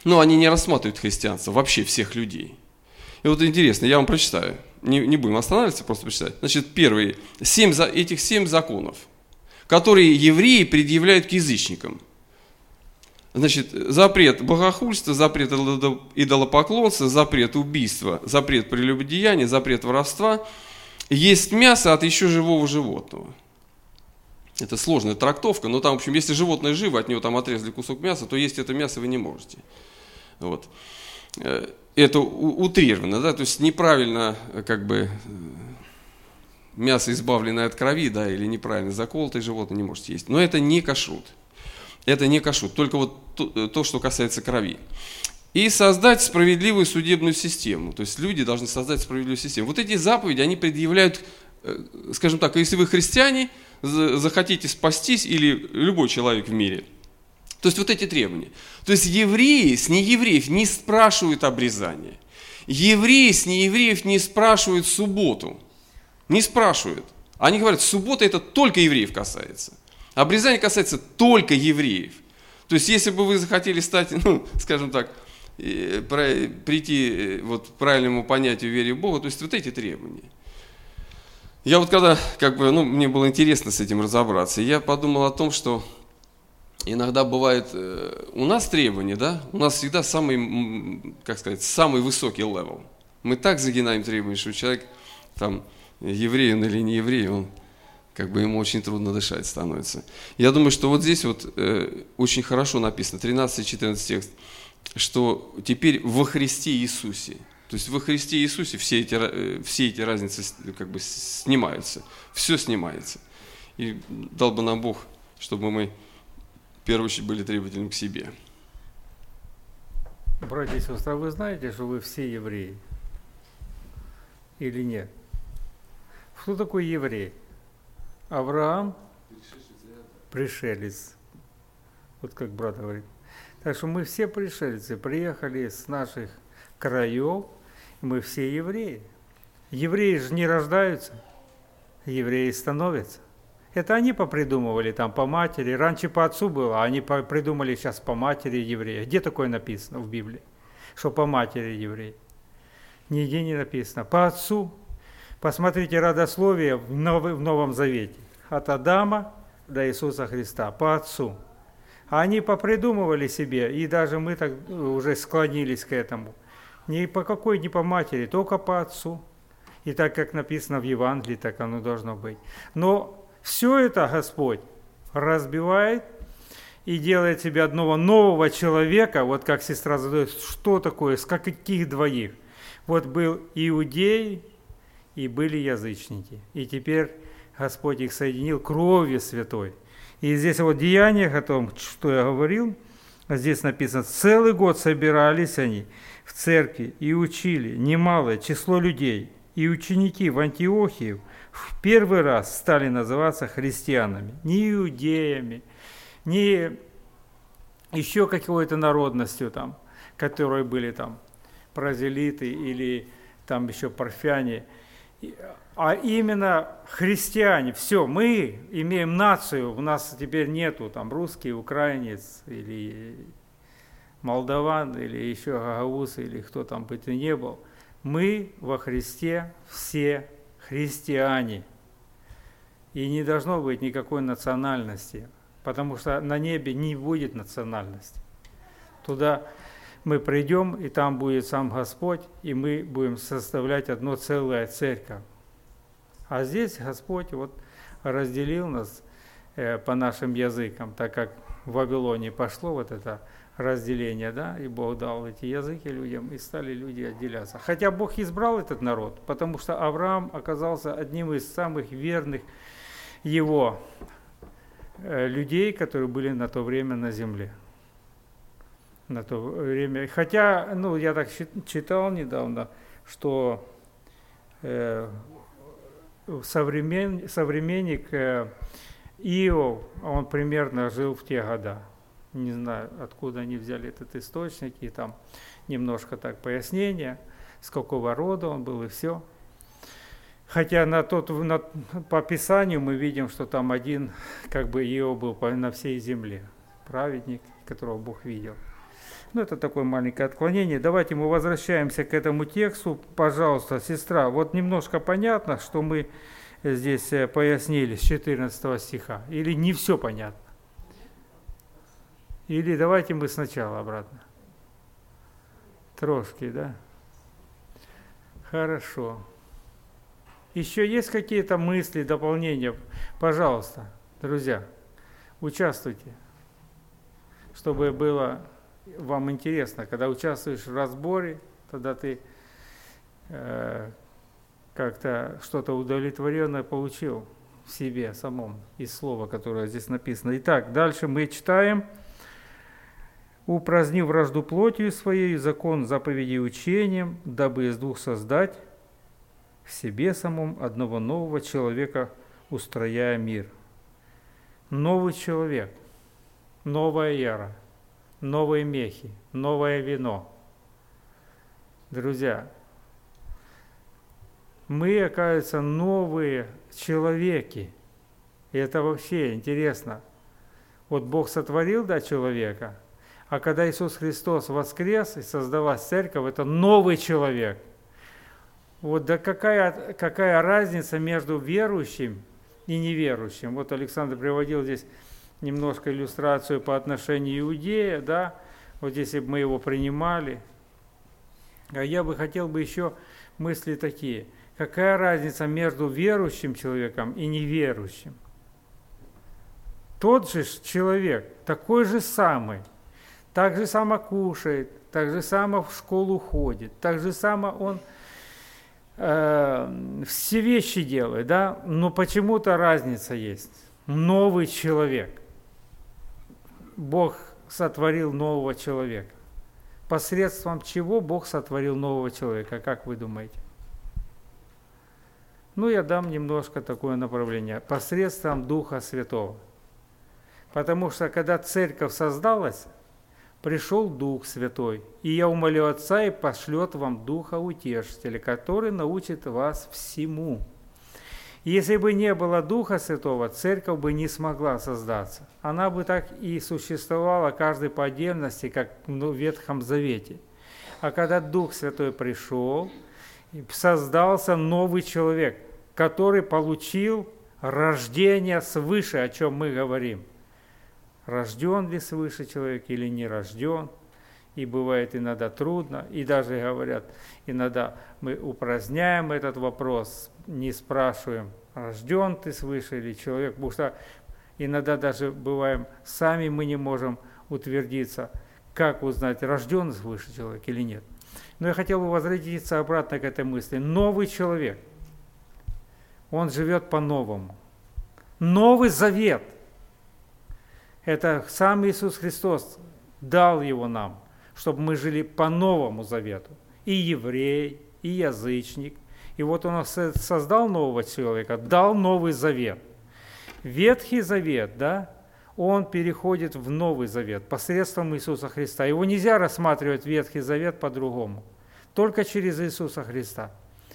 но они не рассматривают христианство, вообще всех людей. И вот интересно, я вам прочитаю, не, не будем останавливаться, просто прочитать. Значит, первые, семь, этих семь законов, которые евреи предъявляют к язычникам. Значит, запрет богохульства, запрет идолопоклонства, запрет убийства, запрет прелюбодеяния, запрет воровства, есть мясо от еще живого животного. Это сложная трактовка, но там, в общем, если животное живо, от него там отрезали кусок мяса, то есть это мясо вы не можете. Вот. Это утрировано, да, то есть неправильно, как бы, мясо, избавленное от крови, да, или неправильно заколотое животное не можете есть. Но это не кашрут. Это не кашрут, только вот то, то, что касается крови. И создать справедливую судебную систему. То есть люди должны создать справедливую систему. Вот эти заповеди, они предъявляют, скажем так, если вы христиане, захотите спастись, или любой человек в мире. То есть вот эти требования. То есть евреи с неевреев не спрашивают обрезания. Евреи с неевреев не спрашивают субботу. Не спрашивают. Они говорят, суббота это только евреев касается. Обрезание касается только евреев. То есть если бы вы захотели стать, ну, скажем так, прийти вот, к правильному понятию веры в Бога, то есть вот эти требования. Я вот когда, как бы, ну, мне было интересно с этим разобраться, я подумал о том, что иногда бывает, у нас требования, да, у нас всегда самый, как сказать, самый высокий левел. Мы так загинаем требования, что человек, там, еврей он или не еврей, он, как бы, ему очень трудно дышать становится. Я думаю, что вот здесь вот э, очень хорошо написано, тринадцатый-четырнадцатый текст, что теперь во Христе Иисусе, то есть во Христе Иисусе все эти, все эти разницы как бы снимаются, все снимается. И дал бы нам Бог, чтобы мы в первую очередь были требовательны к себе. Братья и сестры, вы знаете, что вы все евреи? Или нет? Кто такой еврей? Авраам? Пришелец. Вот как брат говорит. Так что мы все пришельцы, приехали с наших краев, мы все евреи. Евреи же не рождаются, евреи становятся. Это они попридумывали там по матери, раньше по отцу было, а они придумали сейчас по матери еврея. Где такое написано в Библии, что по матери еврей? Нигде не написано. По отцу. Посмотрите родословие в Новом Завете. От Адама до Иисуса Христа. По отцу. А они попридумывали себе, и даже мы так уже склонились к этому. Ни по какой, ни по матери, только по отцу. И так, как написано в Евангелии, так оно должно быть. Но все это Господь разбивает и делает себе одного нового человека. Вот как сестра задает, что такое, с каких двоих? Вот был иудей и были язычники. И теперь Господь их соединил кровью святой. И здесь вот в Деяниях о том, что я говорил, здесь написано, целый год собирались они в церкви и учили немалое число людей. И ученики в Антиохии в первый раз стали называться христианами. Не иудеями, не еще какой-то народностью, там, которые были там прозелиты или там еще парфяне, а именно христиане. Все, мы имеем нацию, у нас теперь нету там русский, украинец или молдаван, или еще гагаус, или кто там бы то ни был. Мы во Христе все христиане. И не должно быть никакой национальности, потому что на небе не будет национальности. Туда мы придем, и там будет сам Господь, и мы будем составлять одно целое церковь. А здесь Господь вот разделил нас э, по нашим языкам, так как в Вавилоне пошло вот это разделение, да, и Бог дал эти языки людям, и стали люди отделяться. Хотя Бог избрал этот народ, потому что Авраам оказался одним из самых верных его э, людей, которые были на то время на земле. На то время. Хотя, ну, я так читал недавно, что э, современ, современник э, Иов, он примерно жил в те года. Не знаю, откуда они взяли этот источник, и там немножко так пояснения, с какого рода он был и все. Хотя на тот, на, по Писанию мы видим, что там один, как бы Иов был на всей земле, праведник, которого Бог видел. Ну, это такое маленькое отклонение. Давайте мы возвращаемся к этому тексту. Пожалуйста, сестра, вот немножко понятно, что мы здесь пояснили с четырнадцатого стиха? Или не все понятно? Или давайте мы сначала обратно? Трошки, да? Хорошо. Еще есть какие-то мысли, дополнения? Пожалуйста, друзья, участвуйте, чтобы было вам интересно. Когда участвуешь в разборе, тогда ты э, как-то что-то удовлетворенное получил в себе самом из слова, которое здесь написано. Итак, дальше мы читаем. «Упраздни вражду плотью своей, закон заповедей учением, дабы из двух создать в себе самом одного нового человека, устрояя мир». Новый человек, новая эра, новые мехи, новое вино. Друзья, мы, оказывается, новые человеки. И это вообще интересно. Вот Бог сотворил, да, человека, а когда Иисус Христос воскрес и создалась церковь, это новый человек. Вот да какая, какая разница между верующим и неверующим? Вот Александр приводил здесь немножко иллюстрацию по отношению к Иудея, да, вот если бы мы его принимали. А я бы хотел бы еще мысли такие. Какая разница между верующим человеком и неверующим? Тот же человек, такой же самый, так же само кушает, так же само в школу ходит, так же само он э, все вещи делает, да, но почему-то разница есть. Новый человек. Бог сотворил нового человека. Посредством чего Бог сотворил нового человека, как вы думаете? Ну, я дам немножко такое направление. Посредством Духа Святого. Потому что, когда церковь создалась, пришел Дух Святой, и я умолю Отца, и пошлет вам Духа Утешителя, который научит вас всему. Если бы не было Духа Святого, церковь бы не смогла создаться. Она бы так и существовала каждой по отдельности, как в Ветхом Завете. А когда Дух Святой пришел, создался новый человек, который получил рождение свыше, о чем мы говорим. Рожден ли свыше человек или не рожден? И бывает иногда трудно, и даже говорят, иногда мы упраздняем этот вопрос, не спрашиваем, рожден ты свыше или человек, потому что иногда даже бываем, сами мы не можем утвердиться, как узнать, рожден свыше человек или нет. Но я хотел бы возвратиться обратно к этой мысли. Новый человек, он живет по-новому. Новый завет. Это сам Иисус Христос дал его нам, чтобы мы жили по новому завету. И еврей, и язычник. И вот он создал нового человека, дал новый завет. Ветхий завет, да, он переходит в новый завет посредством Иисуса Христа. Его нельзя рассматривать Ветхий завет по-другому. Только через Иисуса Христа.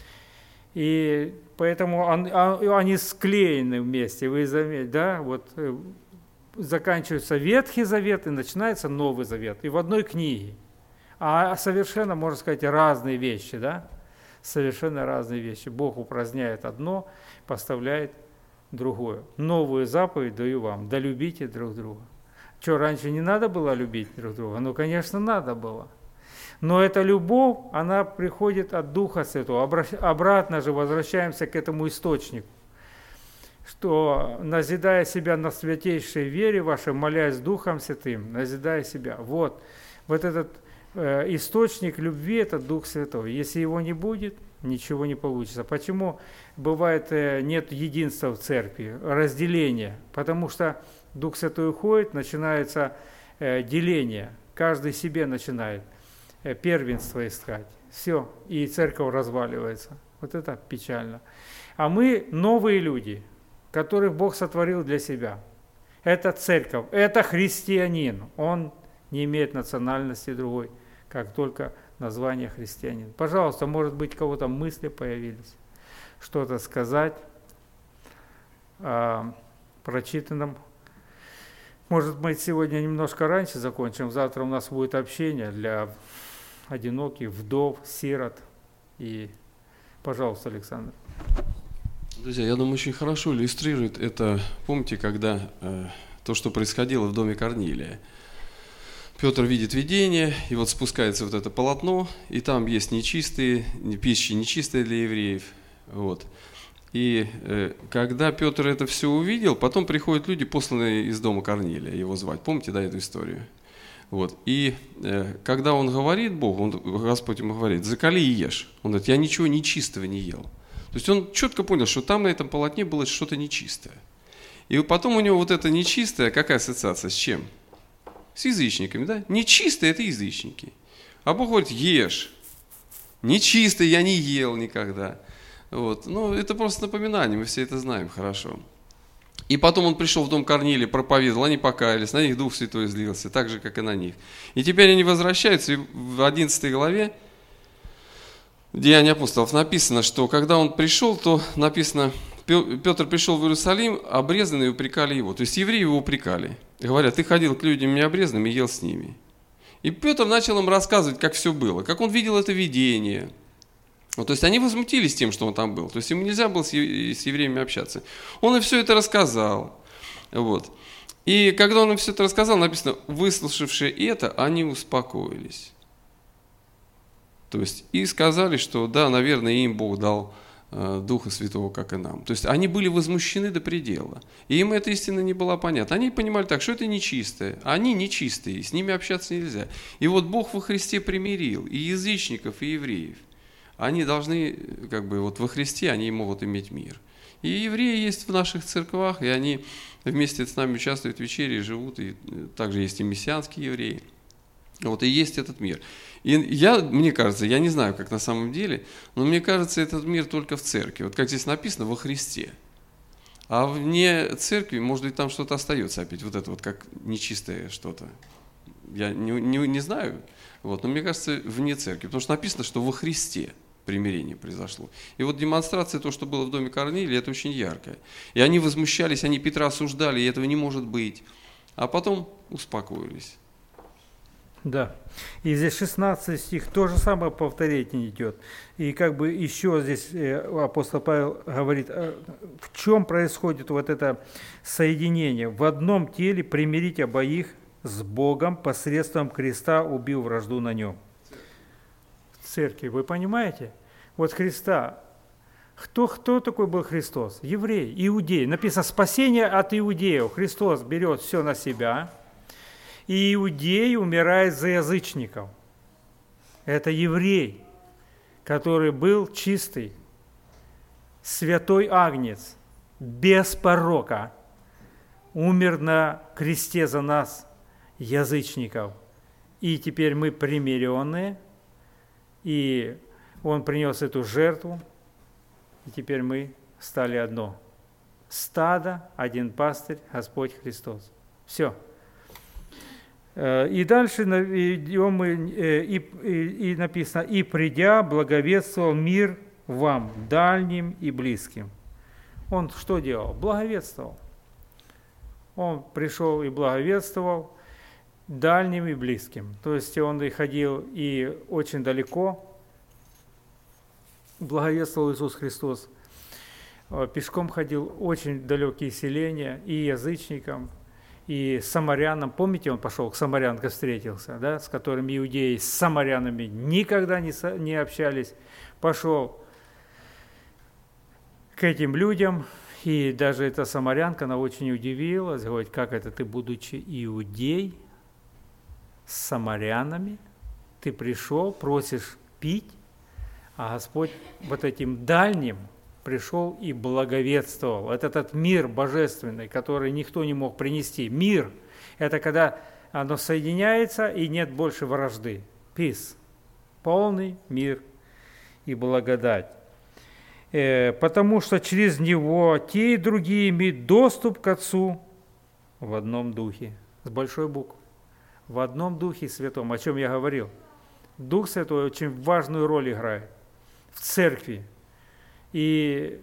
И поэтому он, они склеены вместе. Вы заметите, да, вот заканчивается Ветхий Завет и начинается Новый Завет. И в одной книге. А совершенно, можно сказать, разные вещи, да? Совершенно разные вещи. Бог упраздняет одно, поставляет другое. Новую заповедь даю вам, да любите друг друга. Что, раньше не надо было любить друг друга? Ну, конечно, надо было. Но эта любовь, она приходит от Духа Святого. Обратно же возвращаемся к этому источнику. Что, назидая себя на святейшей вере вашей, молясь Духом Святым, назидая себя. Вот, вот этот э, источник любви – это Дух Святой. Если его не будет, ничего не получится. Почему бывает э, нет единства в церкви, разделения? Потому что Дух Святой уходит, начинается э, деление. Каждый себе начинает э, первенство искать. Все, и церковь разваливается. Вот это печально. А мы новые люди, которых Бог сотворил для себя. Это церковь, это христианин. Он не имеет национальности другой, как только название христианин. Пожалуйста, может быть, у кого-то мысли появились, что-то сказать о прочитанном Может, мы сегодня немножко раньше закончим, завтра у нас будет общение для одиноких, вдов, сирот. И, пожалуйста, Александр. Друзья, я думаю, очень хорошо иллюстрирует это, помните, когда э, то, что происходило в доме Корнилия. Петр видит видение, и вот спускается вот это полотно, и там есть нечистые, пищи нечистые для евреев. Вот. И э, когда Петр это все увидел, потом приходят люди, посланные из дома Корнилия, его звать. Помните, да, эту историю? Вот. И э, когда он говорит Богу, он, Господь ему говорит: закали и ешь. Он говорит: я ничего нечистого не ел. То есть он четко понял, что там на этом полотне было что-то нечистое. И потом у него вот это нечистое, какая ассоциация с чем? С язычниками, да? Нечистое – это язычники. А Бог говорит: ешь. Нечистое я не ел никогда. Вот. Ну, это просто напоминание, мы все это знаем хорошо. И потом он пришел в дом Корнилия, проповедовал, они покаялись, на них Дух Святой излился, так же, как и на них. И теперь они возвращаются, и в одиннадцатой главе Деяния апостолов написано, что когда он пришел, то написано, Петр пришел в Иерусалим, обрезанные упрекали его. То есть евреи его упрекали. Говорят: ты ходил к людям необрезанным и ел с ними. И Петр начал им рассказывать, как все было, как он видел это видение. Вот, то есть они возмутились тем, что он там был. То есть ему нельзя было с евреями общаться. Он им все это рассказал. Вот. И когда он им все это рассказал, написано: выслушавшие это, они успокоились. То есть и сказали, что да, наверное, им Бог дал э, Духа Святого, как и нам. То есть они были возмущены до предела. И им эта истина не была понятна. Они понимали так, что это нечистое. Они нечистые, с ними общаться нельзя. И вот Бог во Христе примирил и язычников, и евреев. Они должны, как бы, вот во Христе они могут иметь мир. И евреи есть в наших церквах, и они вместе с нами участвуют в вечере, живут. И также есть и мессианские евреи. Вот и есть этот мир. И я, мне кажется, я не знаю, как на самом деле, но мне кажется, этот мир только в церкви. Вот как здесь написано, во Христе. А вне церкви, может быть, там что-то остается опять, вот это вот как нечистое что-то. Я не, не, не знаю, вот, но мне кажется, вне церкви. Потому что написано, что во Христе примирение произошло. И вот демонстрация того, что было в доме Корнилия, это очень яркое. И они возмущались, они Петра осуждали, и этого не может быть. А потом успокоились. Да. И здесь шестнадцатый стих, то же самое повторение идет. И как бы еще здесь апостол Павел говорит, в чем происходит вот это соединение. В одном теле примирить обоих с Богом посредством креста, убив вражду на нем. В церкви, вы понимаете? Вот Христа. Кто, кто такой был Христос? Еврей, иудей. Написано, спасение от иудеев. Христос берет все на себя. И иудей умирает за язычников. Это еврей, который был чистый, святой агнец, без порока, умер на кресте за нас, язычников. И теперь мы примиренные, и он принес эту жертву, и теперь мы стали одно. Стадо, один пастырь, Господь Христос. Все. И дальше идем мы, и, и, и написано, «И придя, благовествовал мир вам, дальним и близким». Он что делал? Благовествовал. Он пришел и благовествовал дальним и близким. То есть он и ходил и очень далеко, благовествовал Иисус Христос. Пешком ходил очень далекие селения и язычникам, и самарянам. Помните, он пошел к самарянкам, встретился, да, с которыми иудеи с самарянами никогда не, со, не общались. Пошел к этим людям, и даже эта самарянка, она очень удивилась, говорит, как это ты, будучи иудей, с самарянами, ты пришел, просишь пить, а Господь вот этим дальним пришел и благовествовал. Это этот мир божественный, который никто не мог принести. Мир – это когда оно соединяется и нет больше вражды. Peace. Полный мир и благодать. Э, потому что через него те и другие имеют доступ к Отцу в одном духе. С большой буквы. В одном духе святом. О чем я говорил. Дух Святой очень важную роль играет в церкви. И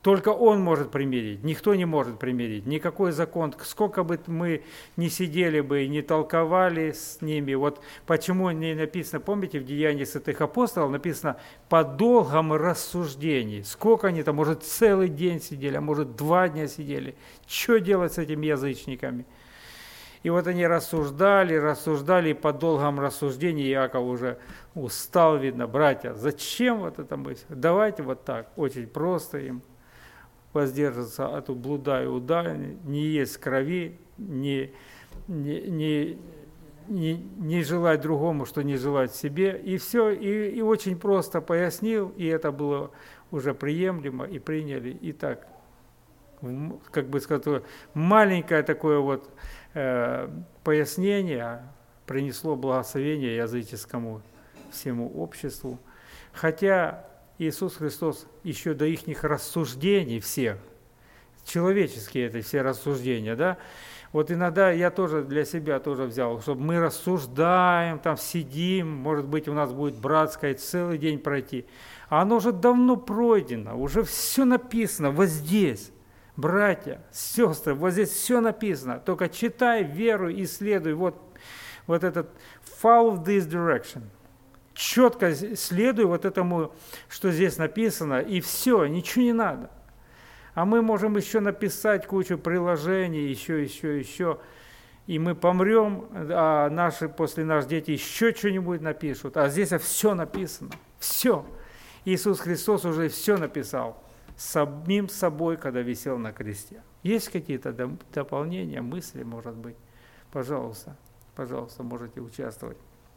Только Он может примирить, никто не может примирить, никакой закон. Сколько бы мы ни сидели бы и не толковали с ними, вот почему не написано, помните, в Деянии святых апостолов написано «по долгом рассуждений». Сколько они там, может, целый день сидели, а может, два дня сидели. Что делать с этими язычниками? И вот они рассуждали, рассуждали, и по долгом рассуждении Иаков уже устал, видно, братья, зачем вот это мысль? Давайте вот так, очень просто им воздержаться от блуда и удара, не есть крови, не, не, не, не, не желать другому, что не желать себе. И все, и, и очень просто пояснил, и это было уже приемлемо, и приняли. И так, как бы сказать, маленькое такое вот э, пояснение принесло благословение языческому всему обществу. Хотя Иисус Христос еще до их рассуждений всех, человеческие это все рассуждения, да, вот иногда я тоже для себя тоже взял, чтобы мы рассуждаем, там сидим, может быть, у нас будет братское целый день пройти, а оно уже давно пройдено, уже все написано вот здесь, братья, сестры, вот здесь все написано, только читай, веруй, исследуй, вот, вот этот follow this direction. Четко следуй вот этому, что здесь написано, и все, ничего не надо. А мы можем еще написать кучу приложений, еще, еще, еще, и мы помрем, а наши, после нас дети еще что-нибудь напишут. А здесь все написано, все. Иисус Христос уже все написал самим собой, когда висел на кресте. Есть какие-то дополнения, мысли, может быть? Пожалуйста, пожалуйста, можете участвовать.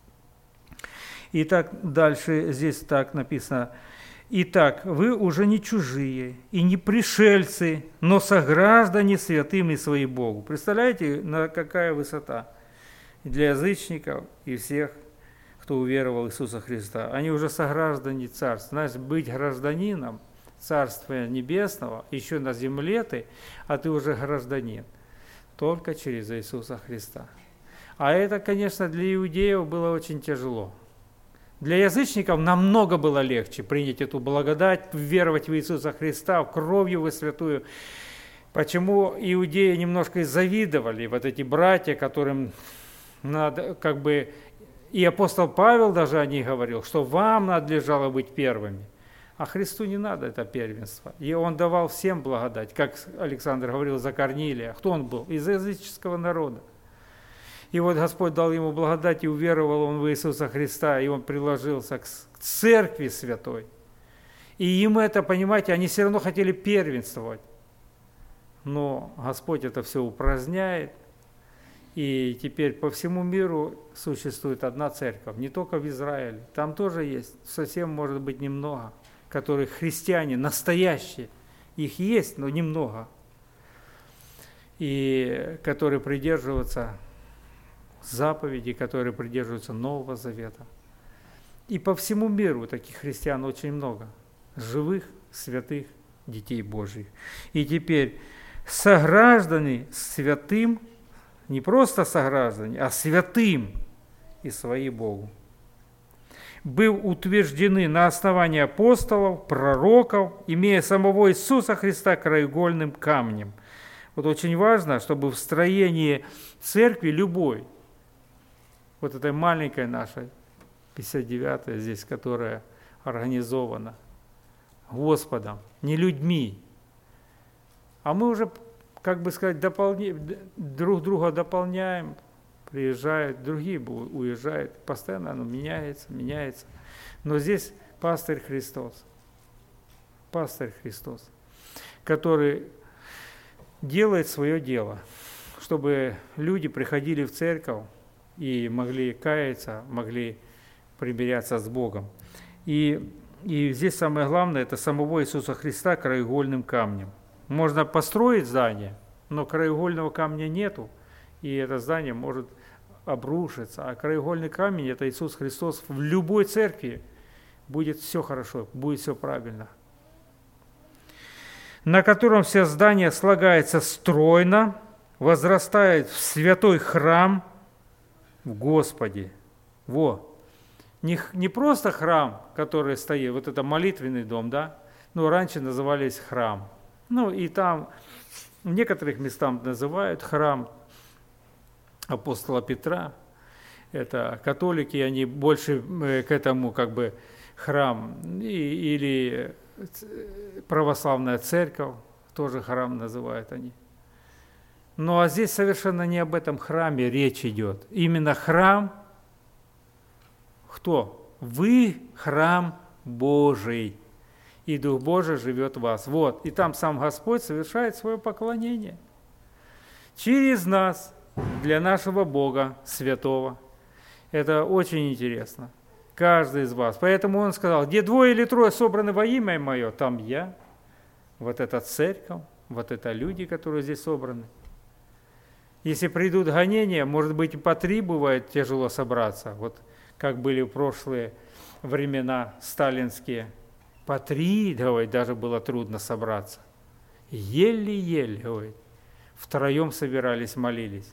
Итак, дальше здесь так написано. «Итак, вы уже не чужие и не пришельцы, но сограждане святым и свои Богу». Представляете, на какая высота для язычников и всех, кто уверовал в Иисуса Христа. Они уже сограждане царства. Знаешь, быть гражданином Царства Небесного, еще на земле ты, а ты уже гражданин. Только через Иисуса Христа. А это, конечно, для иудеев было очень тяжело. Для язычников намного было легче принять эту благодать, веровать в Иисуса Христа, в кровь Его святую. Почему иудеи немножко и завидовали, вот эти братья, которым надо, как бы, и апостол Павел даже о них говорил, что вам надлежало быть первыми. А Христу не надо это первенство. И Он давал всем благодать, как Александр говорил за Корнилия. Кто он был? Из языческого народа. И вот Господь дал ему благодать, и уверовал он в Иисуса Христа, и он приложился к церкви святой. И им это, понимаете, они все равно хотели первенствовать. Но Господь это все упраздняет, и теперь по всему миру существует одна церковь, не только в Израиле. Там тоже есть, совсем может быть немного, которые христиане настоящие. Их есть, но немного. И которые придерживаются заповеди, которые придерживаются Нового Завета. И по всему миру таких христиан очень много. Живых, святых, детей Божьих. И теперь сограждане святым, не просто сограждане, а святым и свои Богу. Был утверждены на основании апостолов, пророков, имея самого Иисуса Христа краеугольным камнем. Вот очень важно, чтобы в строении церкви любой, вот этой маленькой нашей, пятьдесят девятая здесь, которая организована Господом, не людьми, а мы уже, как бы сказать, дополня... друг друга дополняем, приезжают, другие уезжают, постоянно оно меняется, меняется. Но здесь пастырь Христос, пастырь Христос, который делает свое дело, чтобы люди приходили в церковь и могли каяться, могли примиряться с Богом. И, и здесь самое главное – это самого Иисуса Христа краеугольным камнем. Можно построить здание, но краеугольного камня нету, и это здание может обрушиться. А краеугольный камень – это Иисус Христос. В любой церкви будет все хорошо, будет все правильно. На котором все здание слагается стройно, возрастает в святой храм в Господе. Во! Не, не просто храм, который стоит, вот это молитвенный дом, да? но раньше назывались храм. Ну и там в некоторых местах называют храм апостола Петра. Это католики, они больше к этому как бы храм, и, или православная церковь, тоже храм называют они. Ну а здесь совершенно не об этом храме речь идет. Именно храм, кто? Вы храм Божий, и Дух Божий живет в вас. Вот, и там сам Господь совершает свое поклонение через нас, для нашего Бога святого. Это очень интересно. Каждый из вас. Поэтому Он сказал, где двое или трое собраны во имя Мое, там я. Вот это церковь, вот это люди, которые здесь собраны. Если придут гонения, может быть, и по три бывает тяжело собраться. Вот как были в прошлые времена сталинские. По три, говорит, даже было трудно собраться. Еле-еле, говорит, втроем собирались, молились.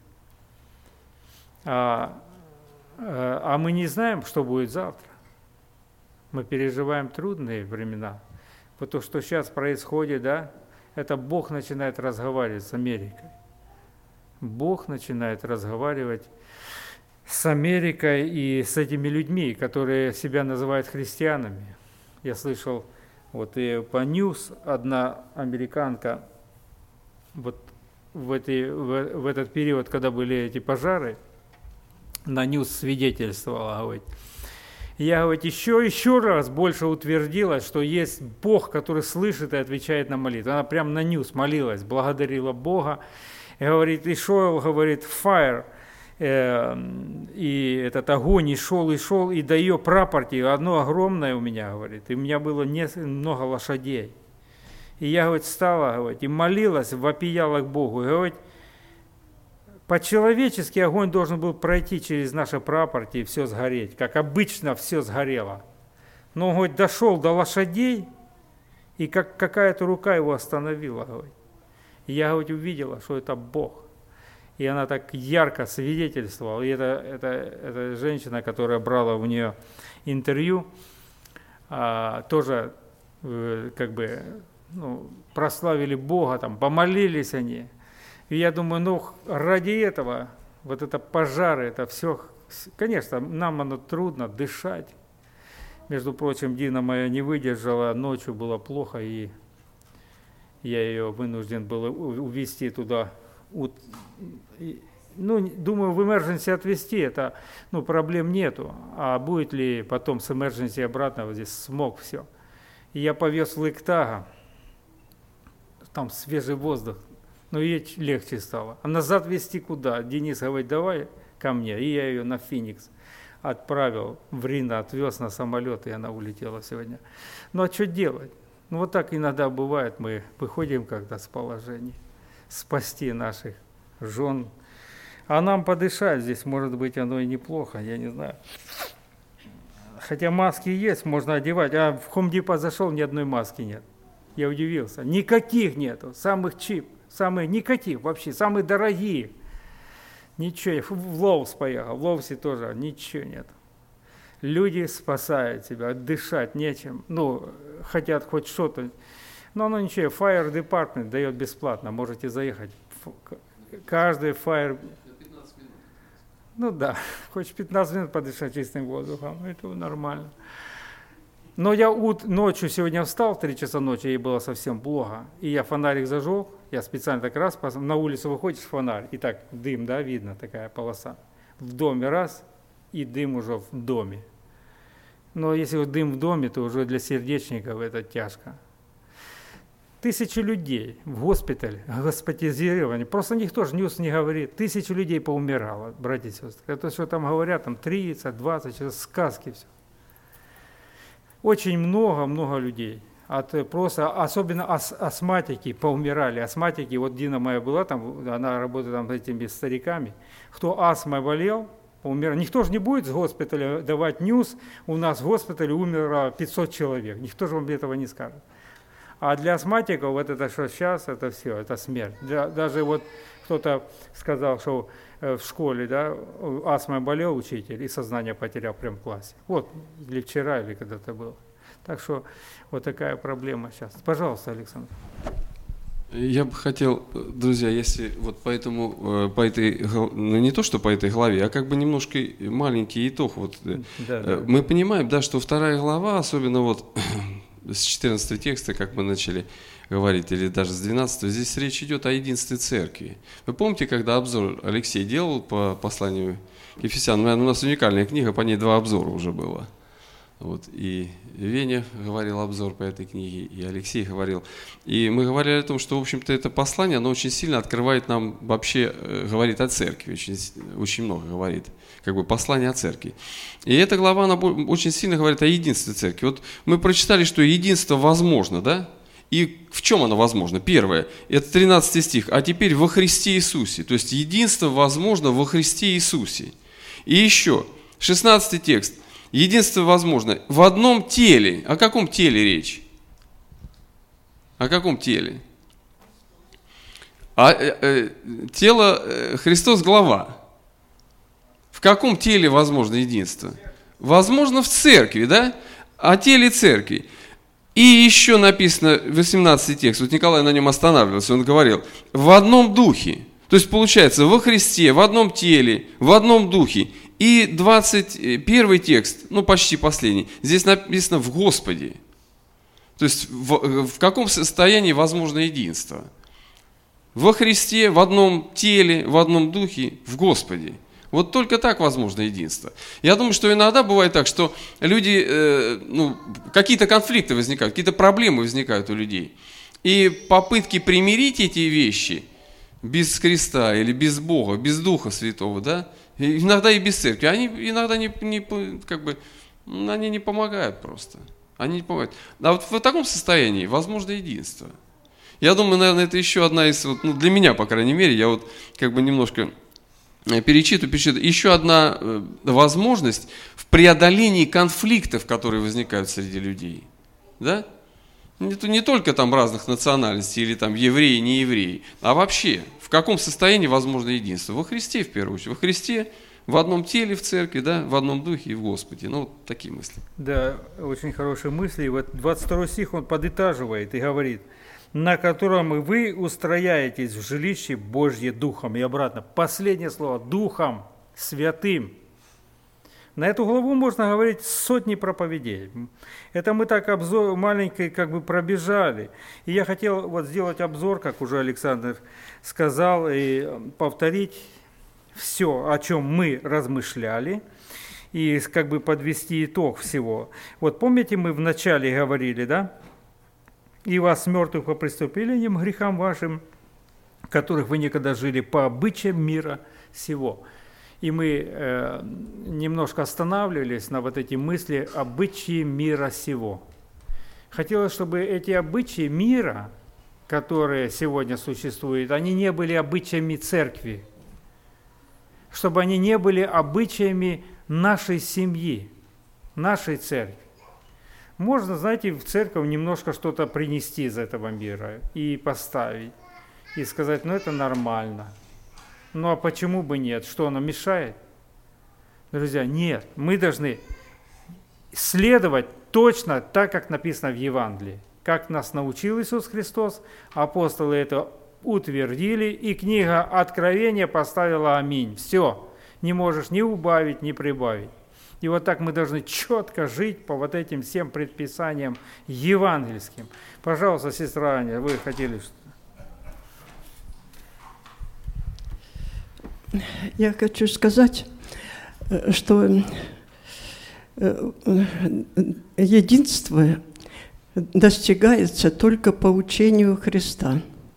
А, а мы не знаем, что будет завтра. Мы переживаем трудные времена. Потому что сейчас происходит, да, это Бог начинает разговаривать с Америкой. Бог начинает разговаривать с Америкой и с этими людьми, которые себя называют христианами. Я слышал, вот и по Ньюс одна американка, вот в, эти, в, в этот период, когда были эти пожары, на Ньюс свидетельствовала, говорит. Я, говорит, еще, еще раз больше утвердилась, что есть Бог, который слышит и отвечает на молитву. Она прямо на Ньюс молилась, благодарила Бога. И говорит, и шел, говорит, fire, э, и этот огонь, и шел, и шел, и до ее прапорти, одно огромное у меня, говорит, и у меня было много лошадей. И я, говорит, встала, говорит, и молилась, вопияла к Богу, и, говорит, по-человечески огонь должен был пройти через наши прапорти и все сгореть, как обычно все сгорело. Но он, говорит, дошел до лошадей, и как какая-то рука его остановила, говорит. И я, говорит, увидела, что это Бог. И она так ярко свидетельствовала. И это, это, это женщина, которая брала у нее интервью, а, тоже э, как бы ну, прославили Бога, там, помолились они. И я думаю, ну, ради этого, вот это пожары, это все, конечно, нам оно трудно дышать. Между прочим, Дина моя не выдержала, ночью было плохо, и я ее вынужден был увезти туда. Ну, думаю, в emergency отвезти, это, ну, проблем нету. А будет ли потом с emergency обратно, вот здесь смог все. И я повез в Лейк-Тага, там свежий воздух. Но ей легче стало. А назад везти куда? Денис говорит, давай ко мне. И я ее на Феникс отправил, в Рино отвез на самолет, и она улетела сегодня. Ну а что делать? Ну вот так иногда бывает, мы выходим как-то с положения, спасти наших жен. А нам подышать здесь, может быть, оно и неплохо, я не знаю. Хотя маски есть, можно одевать. А в Home Depot зашел, ни одной маски нет. Я удивился. Никаких нету, самых чип. Самые, никаких вообще, самые дорогие. Ничего, в Лоус поехал, в Лоусе тоже ничего нет. Люди спасают себя, дышать нечем, ну, хотят хоть что-то. Но ну ничего, Fire Department дает бесплатно, можете заехать. Каждый Fire... Ну да, хоть пятнадцать минут подышать чистым воздухом, это нормально. Но я ут, ночью сегодня встал, в три часа ночи, ей было совсем плохо, и я фонарик зажег, я специально так раз, на улицу выходишь, фонарь, и так дым, да, видно, такая полоса. В доме раз, и дым уже в доме. Но если вот дым в доме, то уже для сердечников это тяжко. Тысячи людей в госпитале, госпитализированы, просто никто же Ньюс не говорит, тысячи людей поумирало, братья и сестры. Это что там говорят, там тридцать, двадцать, сказки все. Очень много-много людей. От просто, особенно ас, астматики поумирали. Астматики, вот Дина моя была там, она работает там с этими стариками. Кто астмой болел, поумирал. Никто же не будет с госпиталя давать Ньюс, у нас в госпитале умерло пятьсот человек. Никто же вам этого не скажет. А для астматиков вот это что сейчас, это все, это смерть. Для, даже вот кто-то сказал, что в школе, да, астмой болел учитель и сознание потерял прямо в классе. Вот, или вчера, или когда-то было. Так что вот такая проблема сейчас. Пожалуйста, Александр. Я бы хотел, друзья, если вот по этому, по этой, ну не то, что по этой главе, а как бы немножко маленький итог. Вот, да, да. Мы понимаем, да, что вторая глава, особенно вот с четырнадцатого текста, как мы начали говорить, или даже с двенадцатого, здесь речь идет о единстве церкви. Вы помните, когда обзор Алексей делал по посланию к Ефесянам? Наверное, у нас уникальная книга, по ней два обзора уже было. Вот, и Веня говорил обзор по этой книге, и Алексей говорил. И мы говорили о том, что, в общем-то, это послание, оно очень сильно открывает нам, вообще говорит о церкви, очень, очень много говорит, как бы послание о церкви. И эта глава, она очень сильно говорит о единстве церкви. Вот мы прочитали, что единство возможно, да? И в чем оно возможно? Первое, это тринадцатый стих, а теперь во Христе Иисусе. То есть единство возможно во Христе Иисусе. И еще, шестнадцатый текст. Единство возможно в одном теле. О каком теле речь? О каком теле? А, э, э, тело э, Христос глава. В каком теле возможно единство? Возможно в церкви, да? О теле церкви. И еще написано, восемнадцатый текст, вот Николай на нем останавливался, он говорил, в одном духе. То есть получается во Христе, в одном теле, в одном духе. И двадцать первый текст, ну почти последний, здесь написано «в Господе». То есть в, в каком состоянии возможно единство? Во Христе, в одном теле, в одном духе, в Господе. Вот только так возможно единство. Я думаю, что иногда бывает так, что люди, э, ну, какие-то конфликты возникают, какие-то проблемы возникают у людей. И попытки примирить эти вещи без Христа или без Бога, без Духа Святого, да, иногда и без церкви, они иногда не, не, как бы, они не помогают просто. Они не помогают. А вот в таком состоянии возможно единство. Я думаю, наверное, это еще одна из, вот, ну, для меня, по крайней мере, я вот как бы немножко перечитываю, перечитываю. Еще одна возможность в преодолении конфликтов, которые возникают среди людей. Да? Не, не только там разных национальностей, или там евреи, не евреи, а вообще, в каком состоянии возможно единство? Во Христе, в первую очередь. Во Христе, в одном теле, в церкви, да, в одном духе и в Господе. Ну, вот такие мысли. Да, очень хорошие мысли. И вот двадцать второй стих он подытаживает и говорит, на котором вы устрояетесь в жилище Божье Духом. И обратно, последнее слово, Духом Святым. На эту главу можно говорить сотни проповедей. Это мы так обзор маленький как бы пробежали. И я хотел вот сделать обзор, как уже Александр сказал, и повторить все, о чем мы размышляли, и как бы подвести итог всего. Вот помните, мы вначале говорили, да? «И вас, мертвых по преступлениям, грехам вашим, которых вы никогда жили по обычаям мира сего». И мы э, немножко останавливались на вот эти мысли обычаи мира сего. Хотелось, чтобы эти обычаи мира, которые сегодня существуют, они не были обычаями церкви, чтобы они не были обычаями нашей семьи, нашей церкви. Можно, знаете, в церковь немножко что-то принести из этого мира и поставить, и сказать, ну это нормально. Ну а почему бы нет? Что, оно мешает? Друзья, нет. Мы должны следовать точно так, как написано в Евангелии. Как нас научил Иисус Христос, апостолы это утвердили, и книга Откровения поставила аминь. Все, не можешь ни убавить, ни прибавить. И вот так мы должны четко жить по вот этим всем предписаниям евангельским. Пожалуйста, сестра Аня, вы хотели что-то? Я хочу сказать, что единство достигается только по учению Христа.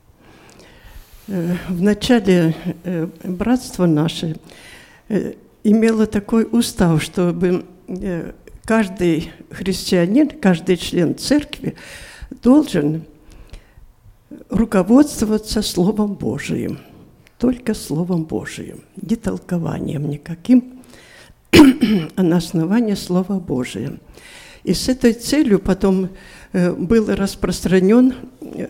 В начале братство наше имело такой устав, чтобы каждый христианин, каждый член церкви должен руководствоваться Словом Божиим. Только Словом Божиим, не толкованием никаким, а на основании Слова Божия. И с этой целью потом э, был распространен э,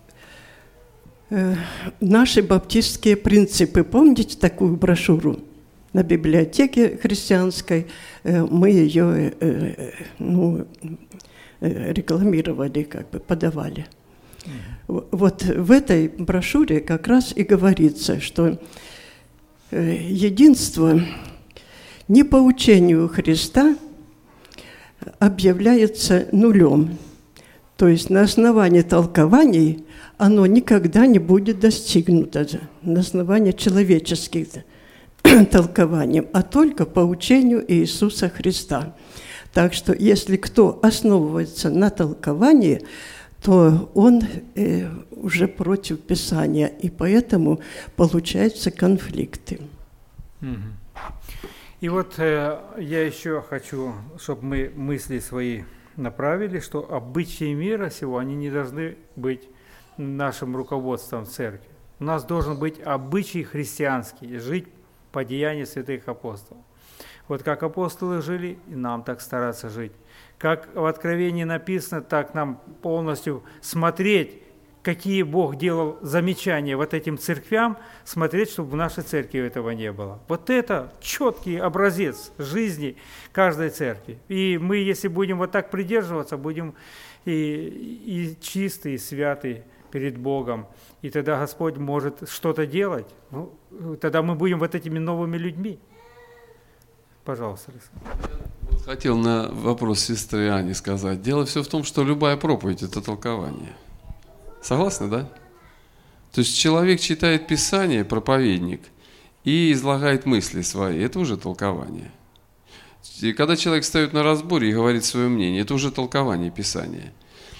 э, наши баптистские принципы. Помните такую брошюру? На библиотеке христианской э, мы ее э, э, ну, рекламировали, как бы подавали. Вот в этой брошюре как раз и говорится, что единство не по учению Христа объявляется нулем. То есть на основании толкований оно никогда не будет достигнуто, на основании человеческих толкований, а только по учению Иисуса Христа. Так что если кто основывается на толковании, то он э, уже против Писания, и поэтому получаются конфликты. И вот э, я еще хочу, чтобы мы мысли свои направили, что обычаи мира сего, они не должны быть нашим руководством в церкви. У нас должен быть обычай христианский, жить по деянию святых апостолов. Вот как апостолы жили, и нам так стараться жить. Как в Откровении написано, так нам полностью смотреть, какие Бог делал замечания вот этим церквям, смотреть, чтобы в нашей церкви этого не было. Вот это четкий образец жизни каждой церкви. И мы, если будем вот так придерживаться, будем и, и чистые, и святые перед Богом. И тогда Господь может что-то делать. Ну, тогда мы будем вот этими новыми людьми. Пожалуйста, Александр. Хотел на вопрос сестры Ани сказать. Дело все в том, что любая проповедь – это толкование. Согласны, да? То есть человек читает Писание, проповедник, и излагает мысли свои. Это уже толкование. И когда человек встает на разборе и говорит свое мнение, это уже толкование Писания.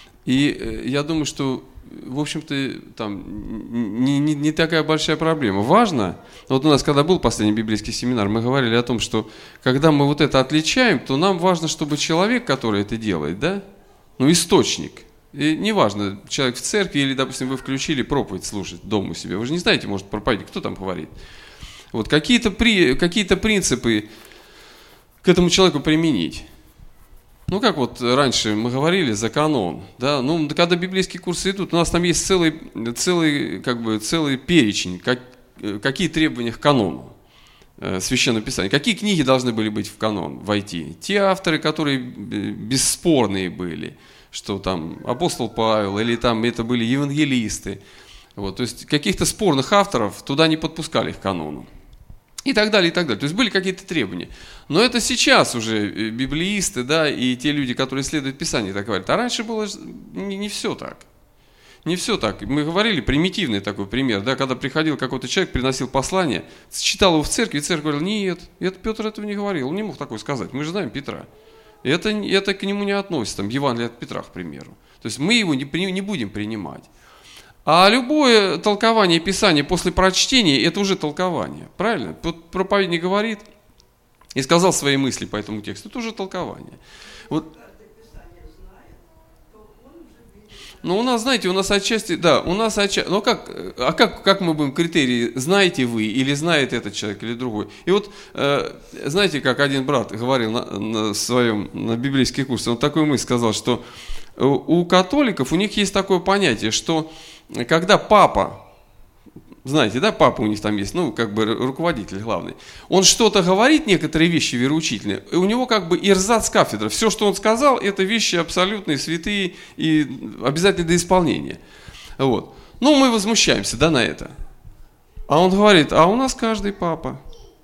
И я думаю, что, в общем-то, там не, не, не такая большая проблема. Важно, вот у нас, когда был последний библейский семинар, мы говорили о том, что когда мы вот это отличаем, то нам важно, чтобы человек, который это делает, да, ну, источник. И неважно, человек в церкви или, допустим, вы включили проповедь слушать дома у себя. Вы же не знаете, может, проповедник, кто там говорит. Вот какие-то, при, какие-то принципы к этому человеку применить. Ну, как вот раньше мы говорили за канон, да, ну, когда библейские курсы идут, у нас там есть целый, целый, как бы, целый перечень, как, какие требования к канону э, Священного Писания, какие книги должны были быть в канон, войти. Те авторы, которые бесспорные были, что там апостол Павел, или там это были евангелисты, вот, то есть каких-то спорных авторов туда не подпускали к канону. И так далее, и так далее. То есть были какие-то требования. Но это сейчас уже библеисты, да, и те люди, которые исследуют Писание, так говорят. А раньше было не, не все так. Не все так. Мы говорили, примитивный такой пример, да, когда приходил какой-то человек, приносил послание, читал его в церкви, и церковь говорила, нет, это Петр этого не говорил, он не мог такое сказать, мы же знаем Петра. Это, это к нему не относится, там, Евангелие от Петра, к примеру. То есть мы его не, не будем принимать. А любое толкование Писания после прочтения – это уже толкование. Правильно? Проповедник говорит и сказал свои мысли по этому тексту. Это уже толкование. Вот. Ну, у нас, знаете, у нас отчасти, да, у нас отчасти, ну как, а как, как мы будем критерии, знаете вы или знает этот человек или другой? И вот, э, знаете, как один брат говорил на, на своем, на библейских курсах, он такую мысль сказал, что у католиков, у них есть такое понятие, что когда папа, знаете, да, папа у них там есть, ну, как бы руководитель главный, он что-то говорит, некоторые вещи вероучительные, и у него как бы ирзац кафедра. Все, что он сказал, это вещи абсолютные, святые и обязательно до исполнения. Вот. Ну, мы возмущаемся, да, на это. А он говорит, а у нас каждый папа.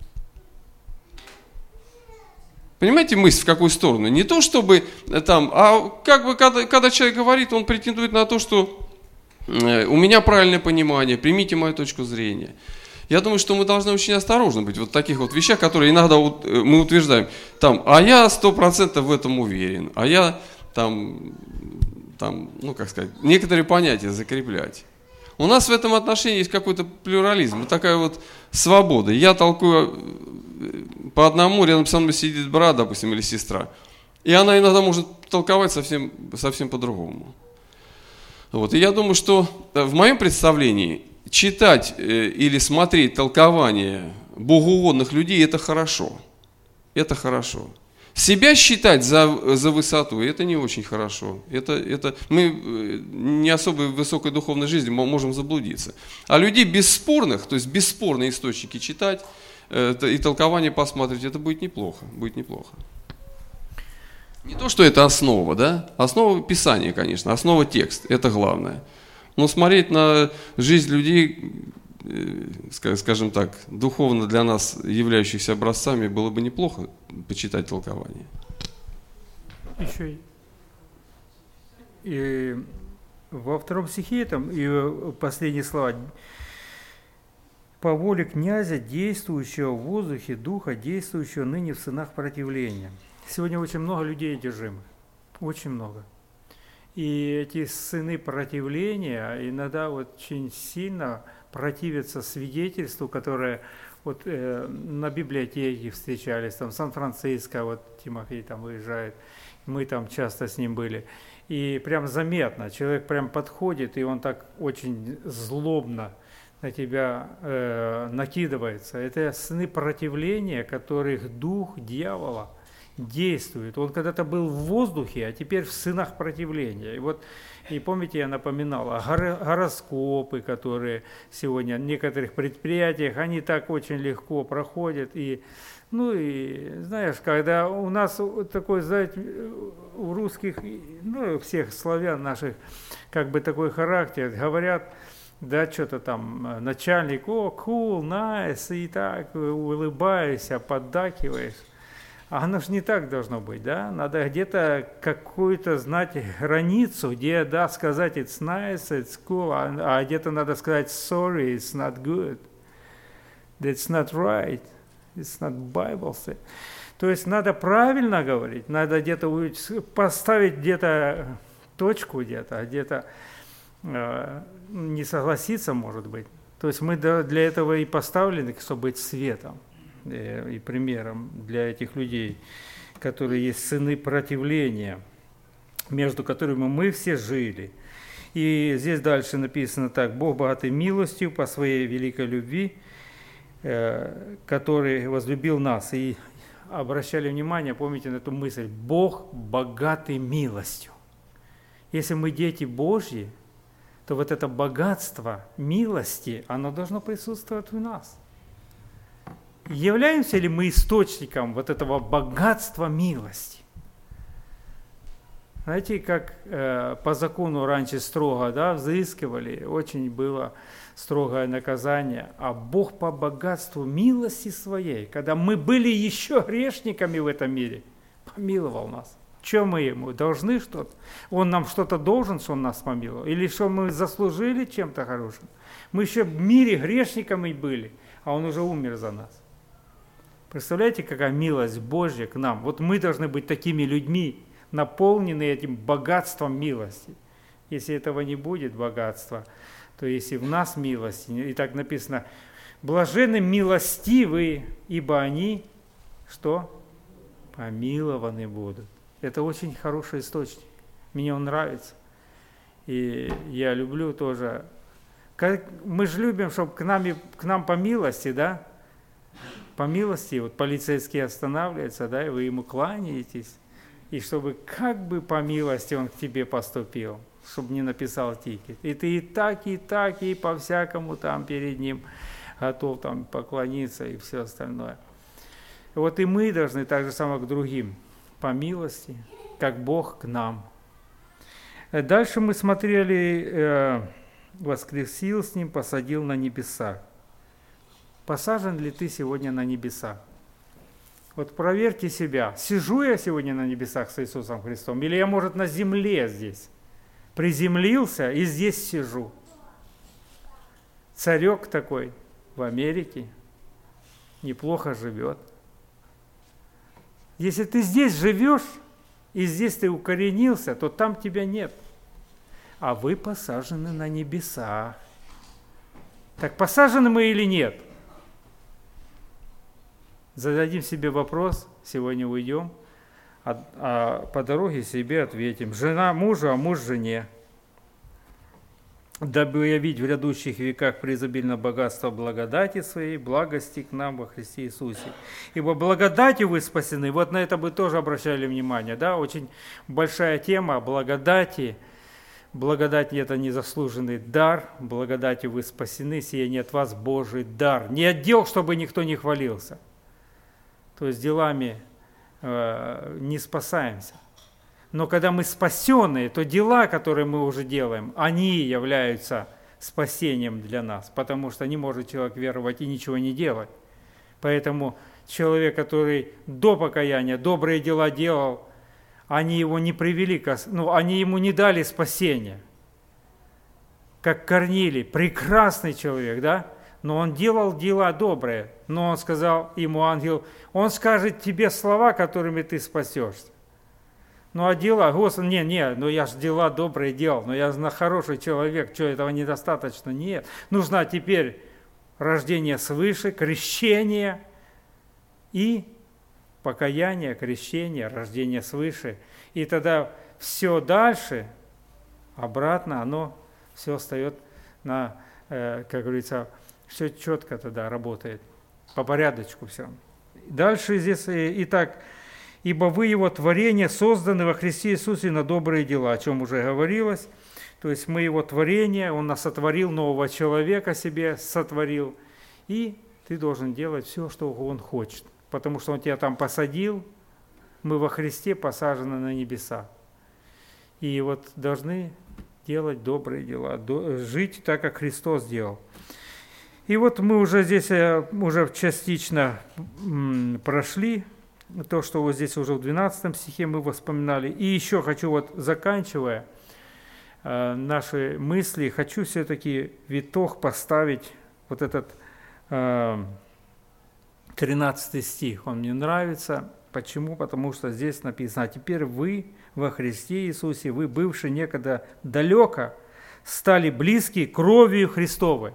Понимаете мысль в какую сторону? Не то, чтобы там, а как бы когда, когда человек говорит, он претендует на то, что у меня правильное понимание, примите мою точку зрения. Я думаю, что мы должны очень осторожны быть вот в таких вот вещах, которые иногда мы утверждаем, там, а я сто процентов в этом уверен, а я там, там, ну как сказать, некоторые понятия закреплять. У нас в этом отношении есть какой-то плюрализм, такая вот свобода. Я толкую по одному, рядом со мной сидит брат, допустим, или сестра, и она иногда может толковать совсем, совсем по-другому. Вот. И я думаю, что в моем представлении читать или смотреть толкование богоугодных людей – это хорошо. Это хорошо. Себя считать за, за высоту – это не очень хорошо. Это, это, мы не особо в высокой духовной жизни можем заблудиться. А людей бесспорных, то есть бесспорные источники читать и толкование посмотреть – это будет неплохо. Будет неплохо. Не то, что это основа, да? Основа Писания, конечно, основа текст, это главное. Но смотреть на жизнь людей, скажем так, духовно для нас являющихся образцами, было бы неплохо почитать толкование. Еще и во втором стихе, там, и последние слова. «По воле князя, действующего в воздухе, духа, действующего ныне в сынах противления». Сегодня очень много людей одержимых, очень много. И эти сыны противления иногда очень сильно противятся свидетельству, которое вот э, на библиотеке встречались, там Сан-Франциско, вот Тимофей там выезжает, мы там часто с ним были. И прям заметно, человек прям подходит, и он так очень злобно на тебя э, накидывается. Это сыны противления, которых дух дьявола действует. Он когда-то был в воздухе, а теперь в сынах противления. И вот, и помните, я напоминал, гороскопы, которые сегодня в некоторых предприятиях, они так очень легко проходят. И, ну и, знаешь, когда у нас такой, знаете, у русских, ну, всех славян наших, как бы такой характер, говорят, да, что-то там, начальник, о, cool, nice, и так, улыбаешься, поддакиваешь. А оно же не так должно быть, да? Надо где-то какую-то знать границу, где, да, сказать it's nice, it's cool, а, а где-то надо сказать sorry, it's not good, that's not right, it's not Bible. То есть надо правильно говорить, надо где-то поставить где-то точку, где-то, где-то э, не согласиться, может быть. То есть мы для этого и поставлены, чтобы быть светом и примером для этих людей, которые есть сыны противления, между которыми мы все жили. И здесь дальше написано так: «Бог богатый милостью по своей великой любви, который возлюбил нас». И обращали внимание, помните на эту мысль: Бог богатый милостью. Если мы дети Божьи, то вот это богатство милости, оно должно присутствовать в нас. Являемся ли мы источником вот этого богатства милости? Знаете, как э, по закону раньше строго, да, взыскивали, очень было строгое наказание, а Бог по богатству милости своей, когда мы были еще грешниками в этом мире, помиловал нас. Что мы ему должны что-то? Он нам что-то должен, что он нас помиловал? Или что мы заслужили чем-то хорошим? Мы еще в мире грешниками были, а он уже умер за нас. Представляете, какая милость Божья к нам? Вот мы должны быть такими людьми, наполненные этим богатством милости. Если этого не будет богатства, то если в нас милость, и так написано: блаженны милостивые, ибо они, что? Помилованы будут. Это очень хороший источник. Мне он нравится. И я люблю тоже. Как, мы же любим, чтобы к нам, к нам по милости, да? По милости, вот полицейский останавливается, да, и вы ему кланяетесь, и чтобы как бы по милости он к тебе поступил, чтобы не написал тикет. И ты и так, и так, и по-всякому там перед ним готов там поклониться и все остальное. Вот и мы должны так же само к другим, по милости, как Бог к нам. Дальше мы смотрели, э, воскресил с ним, посадил на небеса. Посажен ли ты сегодня на небеса? Вот проверьте себя. Сижу я сегодня на небесах с Иисусом Христом? Или я, может, на земле здесь? Приземлился и здесь сижу. Царек такой в Америке неплохо живет. Если ты здесь живешь, и здесь ты укоренился, то там тебя нет. А вы посажены на небесах. Так посажены мы или нет? Зададим себе вопрос, сегодня уйдем, а, а по дороге себе ответим. Жена мужу, а муж жене. Дабы явить в грядущих веках преизобильно богатство благодати своей, благости к нам во Христе Иисусе. Ибо благодатью вы спасены. Вот на это бы тоже обращали внимание, да, очень большая тема благодати. Благодать – это незаслуженный дар, благодатью вы спасены, сие не от вас Божий дар. Не от дел, чтобы никто не хвалился. То есть делами э, не спасаемся. Но когда мы спасенные, то дела, которые мы уже делаем, они являются спасением для нас, потому что не может человек веровать и ничего не делать. Поэтому человек, который до покаяния добрые дела делал, они его не привели, к, ну, они ему не дали спасения. Как Корнилий, прекрасный человек, да? Но он делал дела добрые. Но он сказал ему, ангел, он скажет тебе слова, которыми ты спасешься. Ну а дела, Господи, не, не, ну я же дела добрые делал, но я хороший человек, что этого недостаточно? Нет. Нужно теперь рождение свыше, крещение и покаяние, крещение, рождение свыше. И тогда все дальше, обратно, оно все встает на, э, как говорится, все четко тогда работает, по порядочку все. Дальше здесь, итак, ибо вы его творение, созданы во Христе Иисусе на добрые дела, о чем уже говорилось. То есть мы его творение, он нас сотворил, нового человека себе сотворил. И ты должен делать все, что он хочет, потому что он тебя там посадил, мы во Христе посажены на небеса. И вот должны делать добрые дела, жить так, как Христос делал. И вот мы уже здесь уже частично прошли то, что вот здесь уже в двенадцатом стихе мы вспоминали. И еще хочу, вот заканчивая наши мысли, хочу все-таки в итог поставить вот этот тринадцатый стих. Он мне нравится. Почему? Потому что здесь написано: «А теперь вы во Христе Иисусе, вы, бывшие некогда далеко, стали близки кровью Христовой».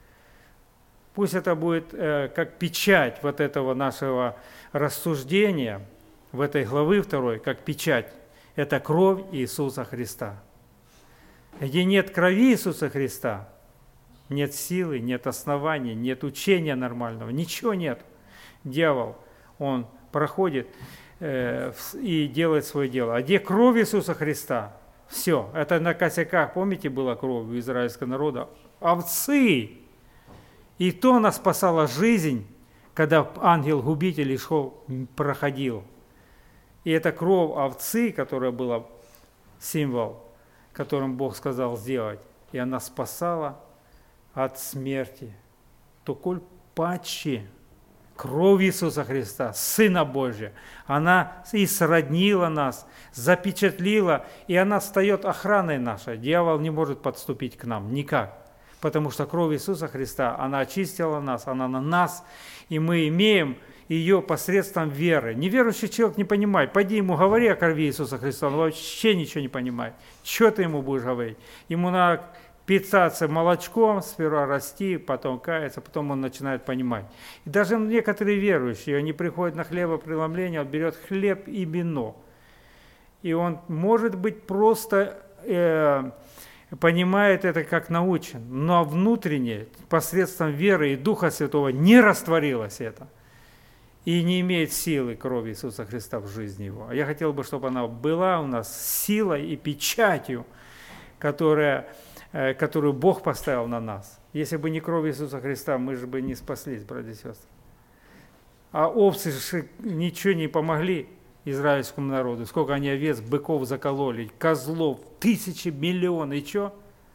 Пусть это будет э, как печать вот этого нашего рассуждения в этой главы второй, как печать. Это кровь Иисуса Христа. Где нет крови Иисуса Христа, нет силы, нет оснований, нет учения нормального, ничего нет. Дьявол, он проходит э, и делает свое дело. А где кровь Иисуса Христа? Все. Это на косяках, помните, была кровь у израильского народа? Овцы! И то она спасала жизнь, когда ангел-губитель шел, проходил. И эта кровь овцы, которая была символ, которым Бог сказал сделать, и она спасала от смерти. То коль паче кровь Иисуса Христа, Сына Божия, она и сроднила нас, запечатлила, и она стает охраной нашей. Дьявол не может подступить к нам никак. Потому что кровь Иисуса Христа, она очистила нас, она на нас, и мы имеем ее посредством веры. Неверующий человек не понимает. Пойди ему говори о крови Иисуса Христа, он вообще ничего не понимает. Что ты ему будешь говорить? Ему надо питаться молочком, сперва расти, потом каяться, потом он начинает понимать. И даже некоторые верующие, они приходят на хлебопреломление, он берет хлеб и вино. И он, может быть, просто... Э, понимает это как научен, но внутренне, посредством веры и Духа Святого, не растворилось это. И не имеет силы крови Иисуса Христа в жизни его. Я хотел бы, чтобы она была у нас силой и печатью, которая, которую Бог поставил на нас. Если бы не кровь Иисуса Христа, мы же бы не спаслись, братья и сестры. А овцы же ничего не помогли израильскому народу. Сколько они овец, быков закололи, козлов, тысячи, миллионы. И что?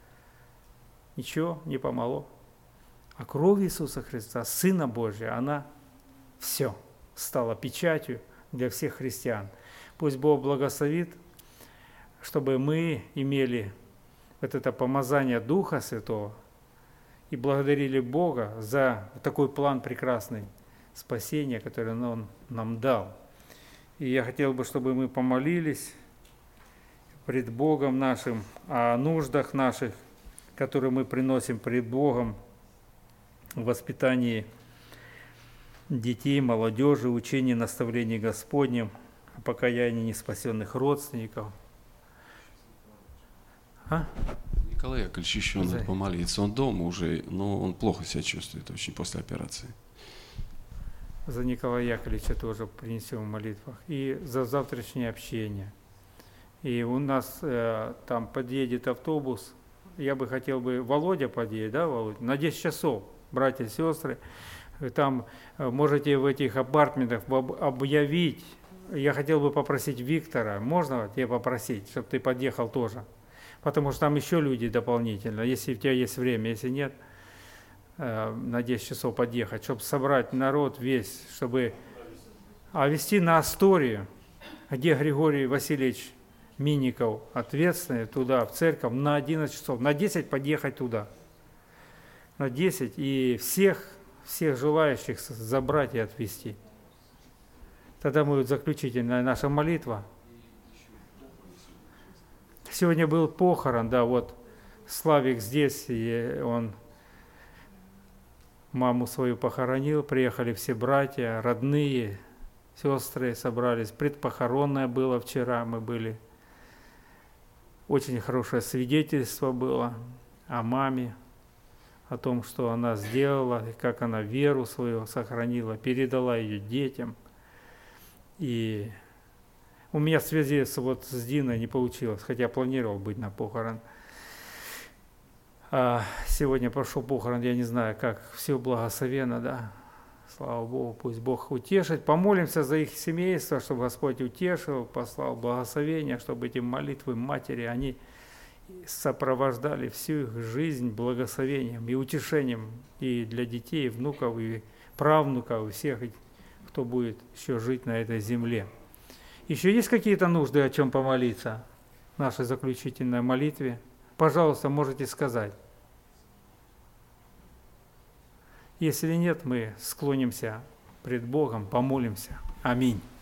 Ничего не помогло. А кровь Иисуса Христа, Сына Божия, она все стала печатью для всех христиан. Пусть Бог благословит, чтобы мы имели вот это помазание Духа Святого и благодарили Бога за такой план прекрасный спасения, который Он нам дал. И я хотел бы, чтобы мы помолились пред Богом нашим о нуждах наших, которые мы приносим пред Богом в воспитании детей, молодежи, учении, наставлении Господнем, о покаянии неспасенных родственников. А? Николай Яковлевич еще надо помолиться. Он дома уже, но он плохо себя чувствует очень после операции. За Николая Яковлевича тоже принесем в молитвах. И за завтрашнее общение. И у нас э, там подъедет автобус. Я бы хотел бы, Володя подъедет, да, Володя? На десять часов, братья и сестры. Там э, можете в этих апартментах объявить я хотел бы попросить Виктора, можно тебя попросить, чтобы ты подъехал тоже? Потому что там еще люди дополнительно, если у тебя есть время, если нет, на десять часов подъехать, чтобы собрать народ весь, чтобы а вести на Асторию, где Григорий Васильевич Минников ответственный, туда, в церковь, на одиннадцать часов, на десять подъехать туда, на десять, и всех, всех желающих забрать и отвезти. Тогда будет заключительная наша молитва. Сегодня был похорон, да, вот Славик здесь, и он маму свою похоронил, приехали все братья, родные, сестры собрались, предпохоронное было вчера, мы были. Очень хорошее свидетельство было о маме, о том, что она сделала, и как она веру свою сохранила, передала ее детям. И у меня в связи с, вот, с Диной не получилось, хотя планировал быть на похорон. А сегодня прошел похорон, я не знаю, как, все благословенно, да. Слава Богу, пусть Бог утешит. Помолимся за их семейство, чтобы Господь утешил, послал благословения, чтобы эти молитвы матери, они сопровождали всю их жизнь благословением и утешением и для детей, и внуков, и правнуков, и всех, кто будет еще жить на этой земле. Еще есть какие-то нужды, о чем помолиться в нашей заключительной молитве? Пожалуйста, можете сказать. Если нет, мы склонимся пред Богом, помолимся. Аминь.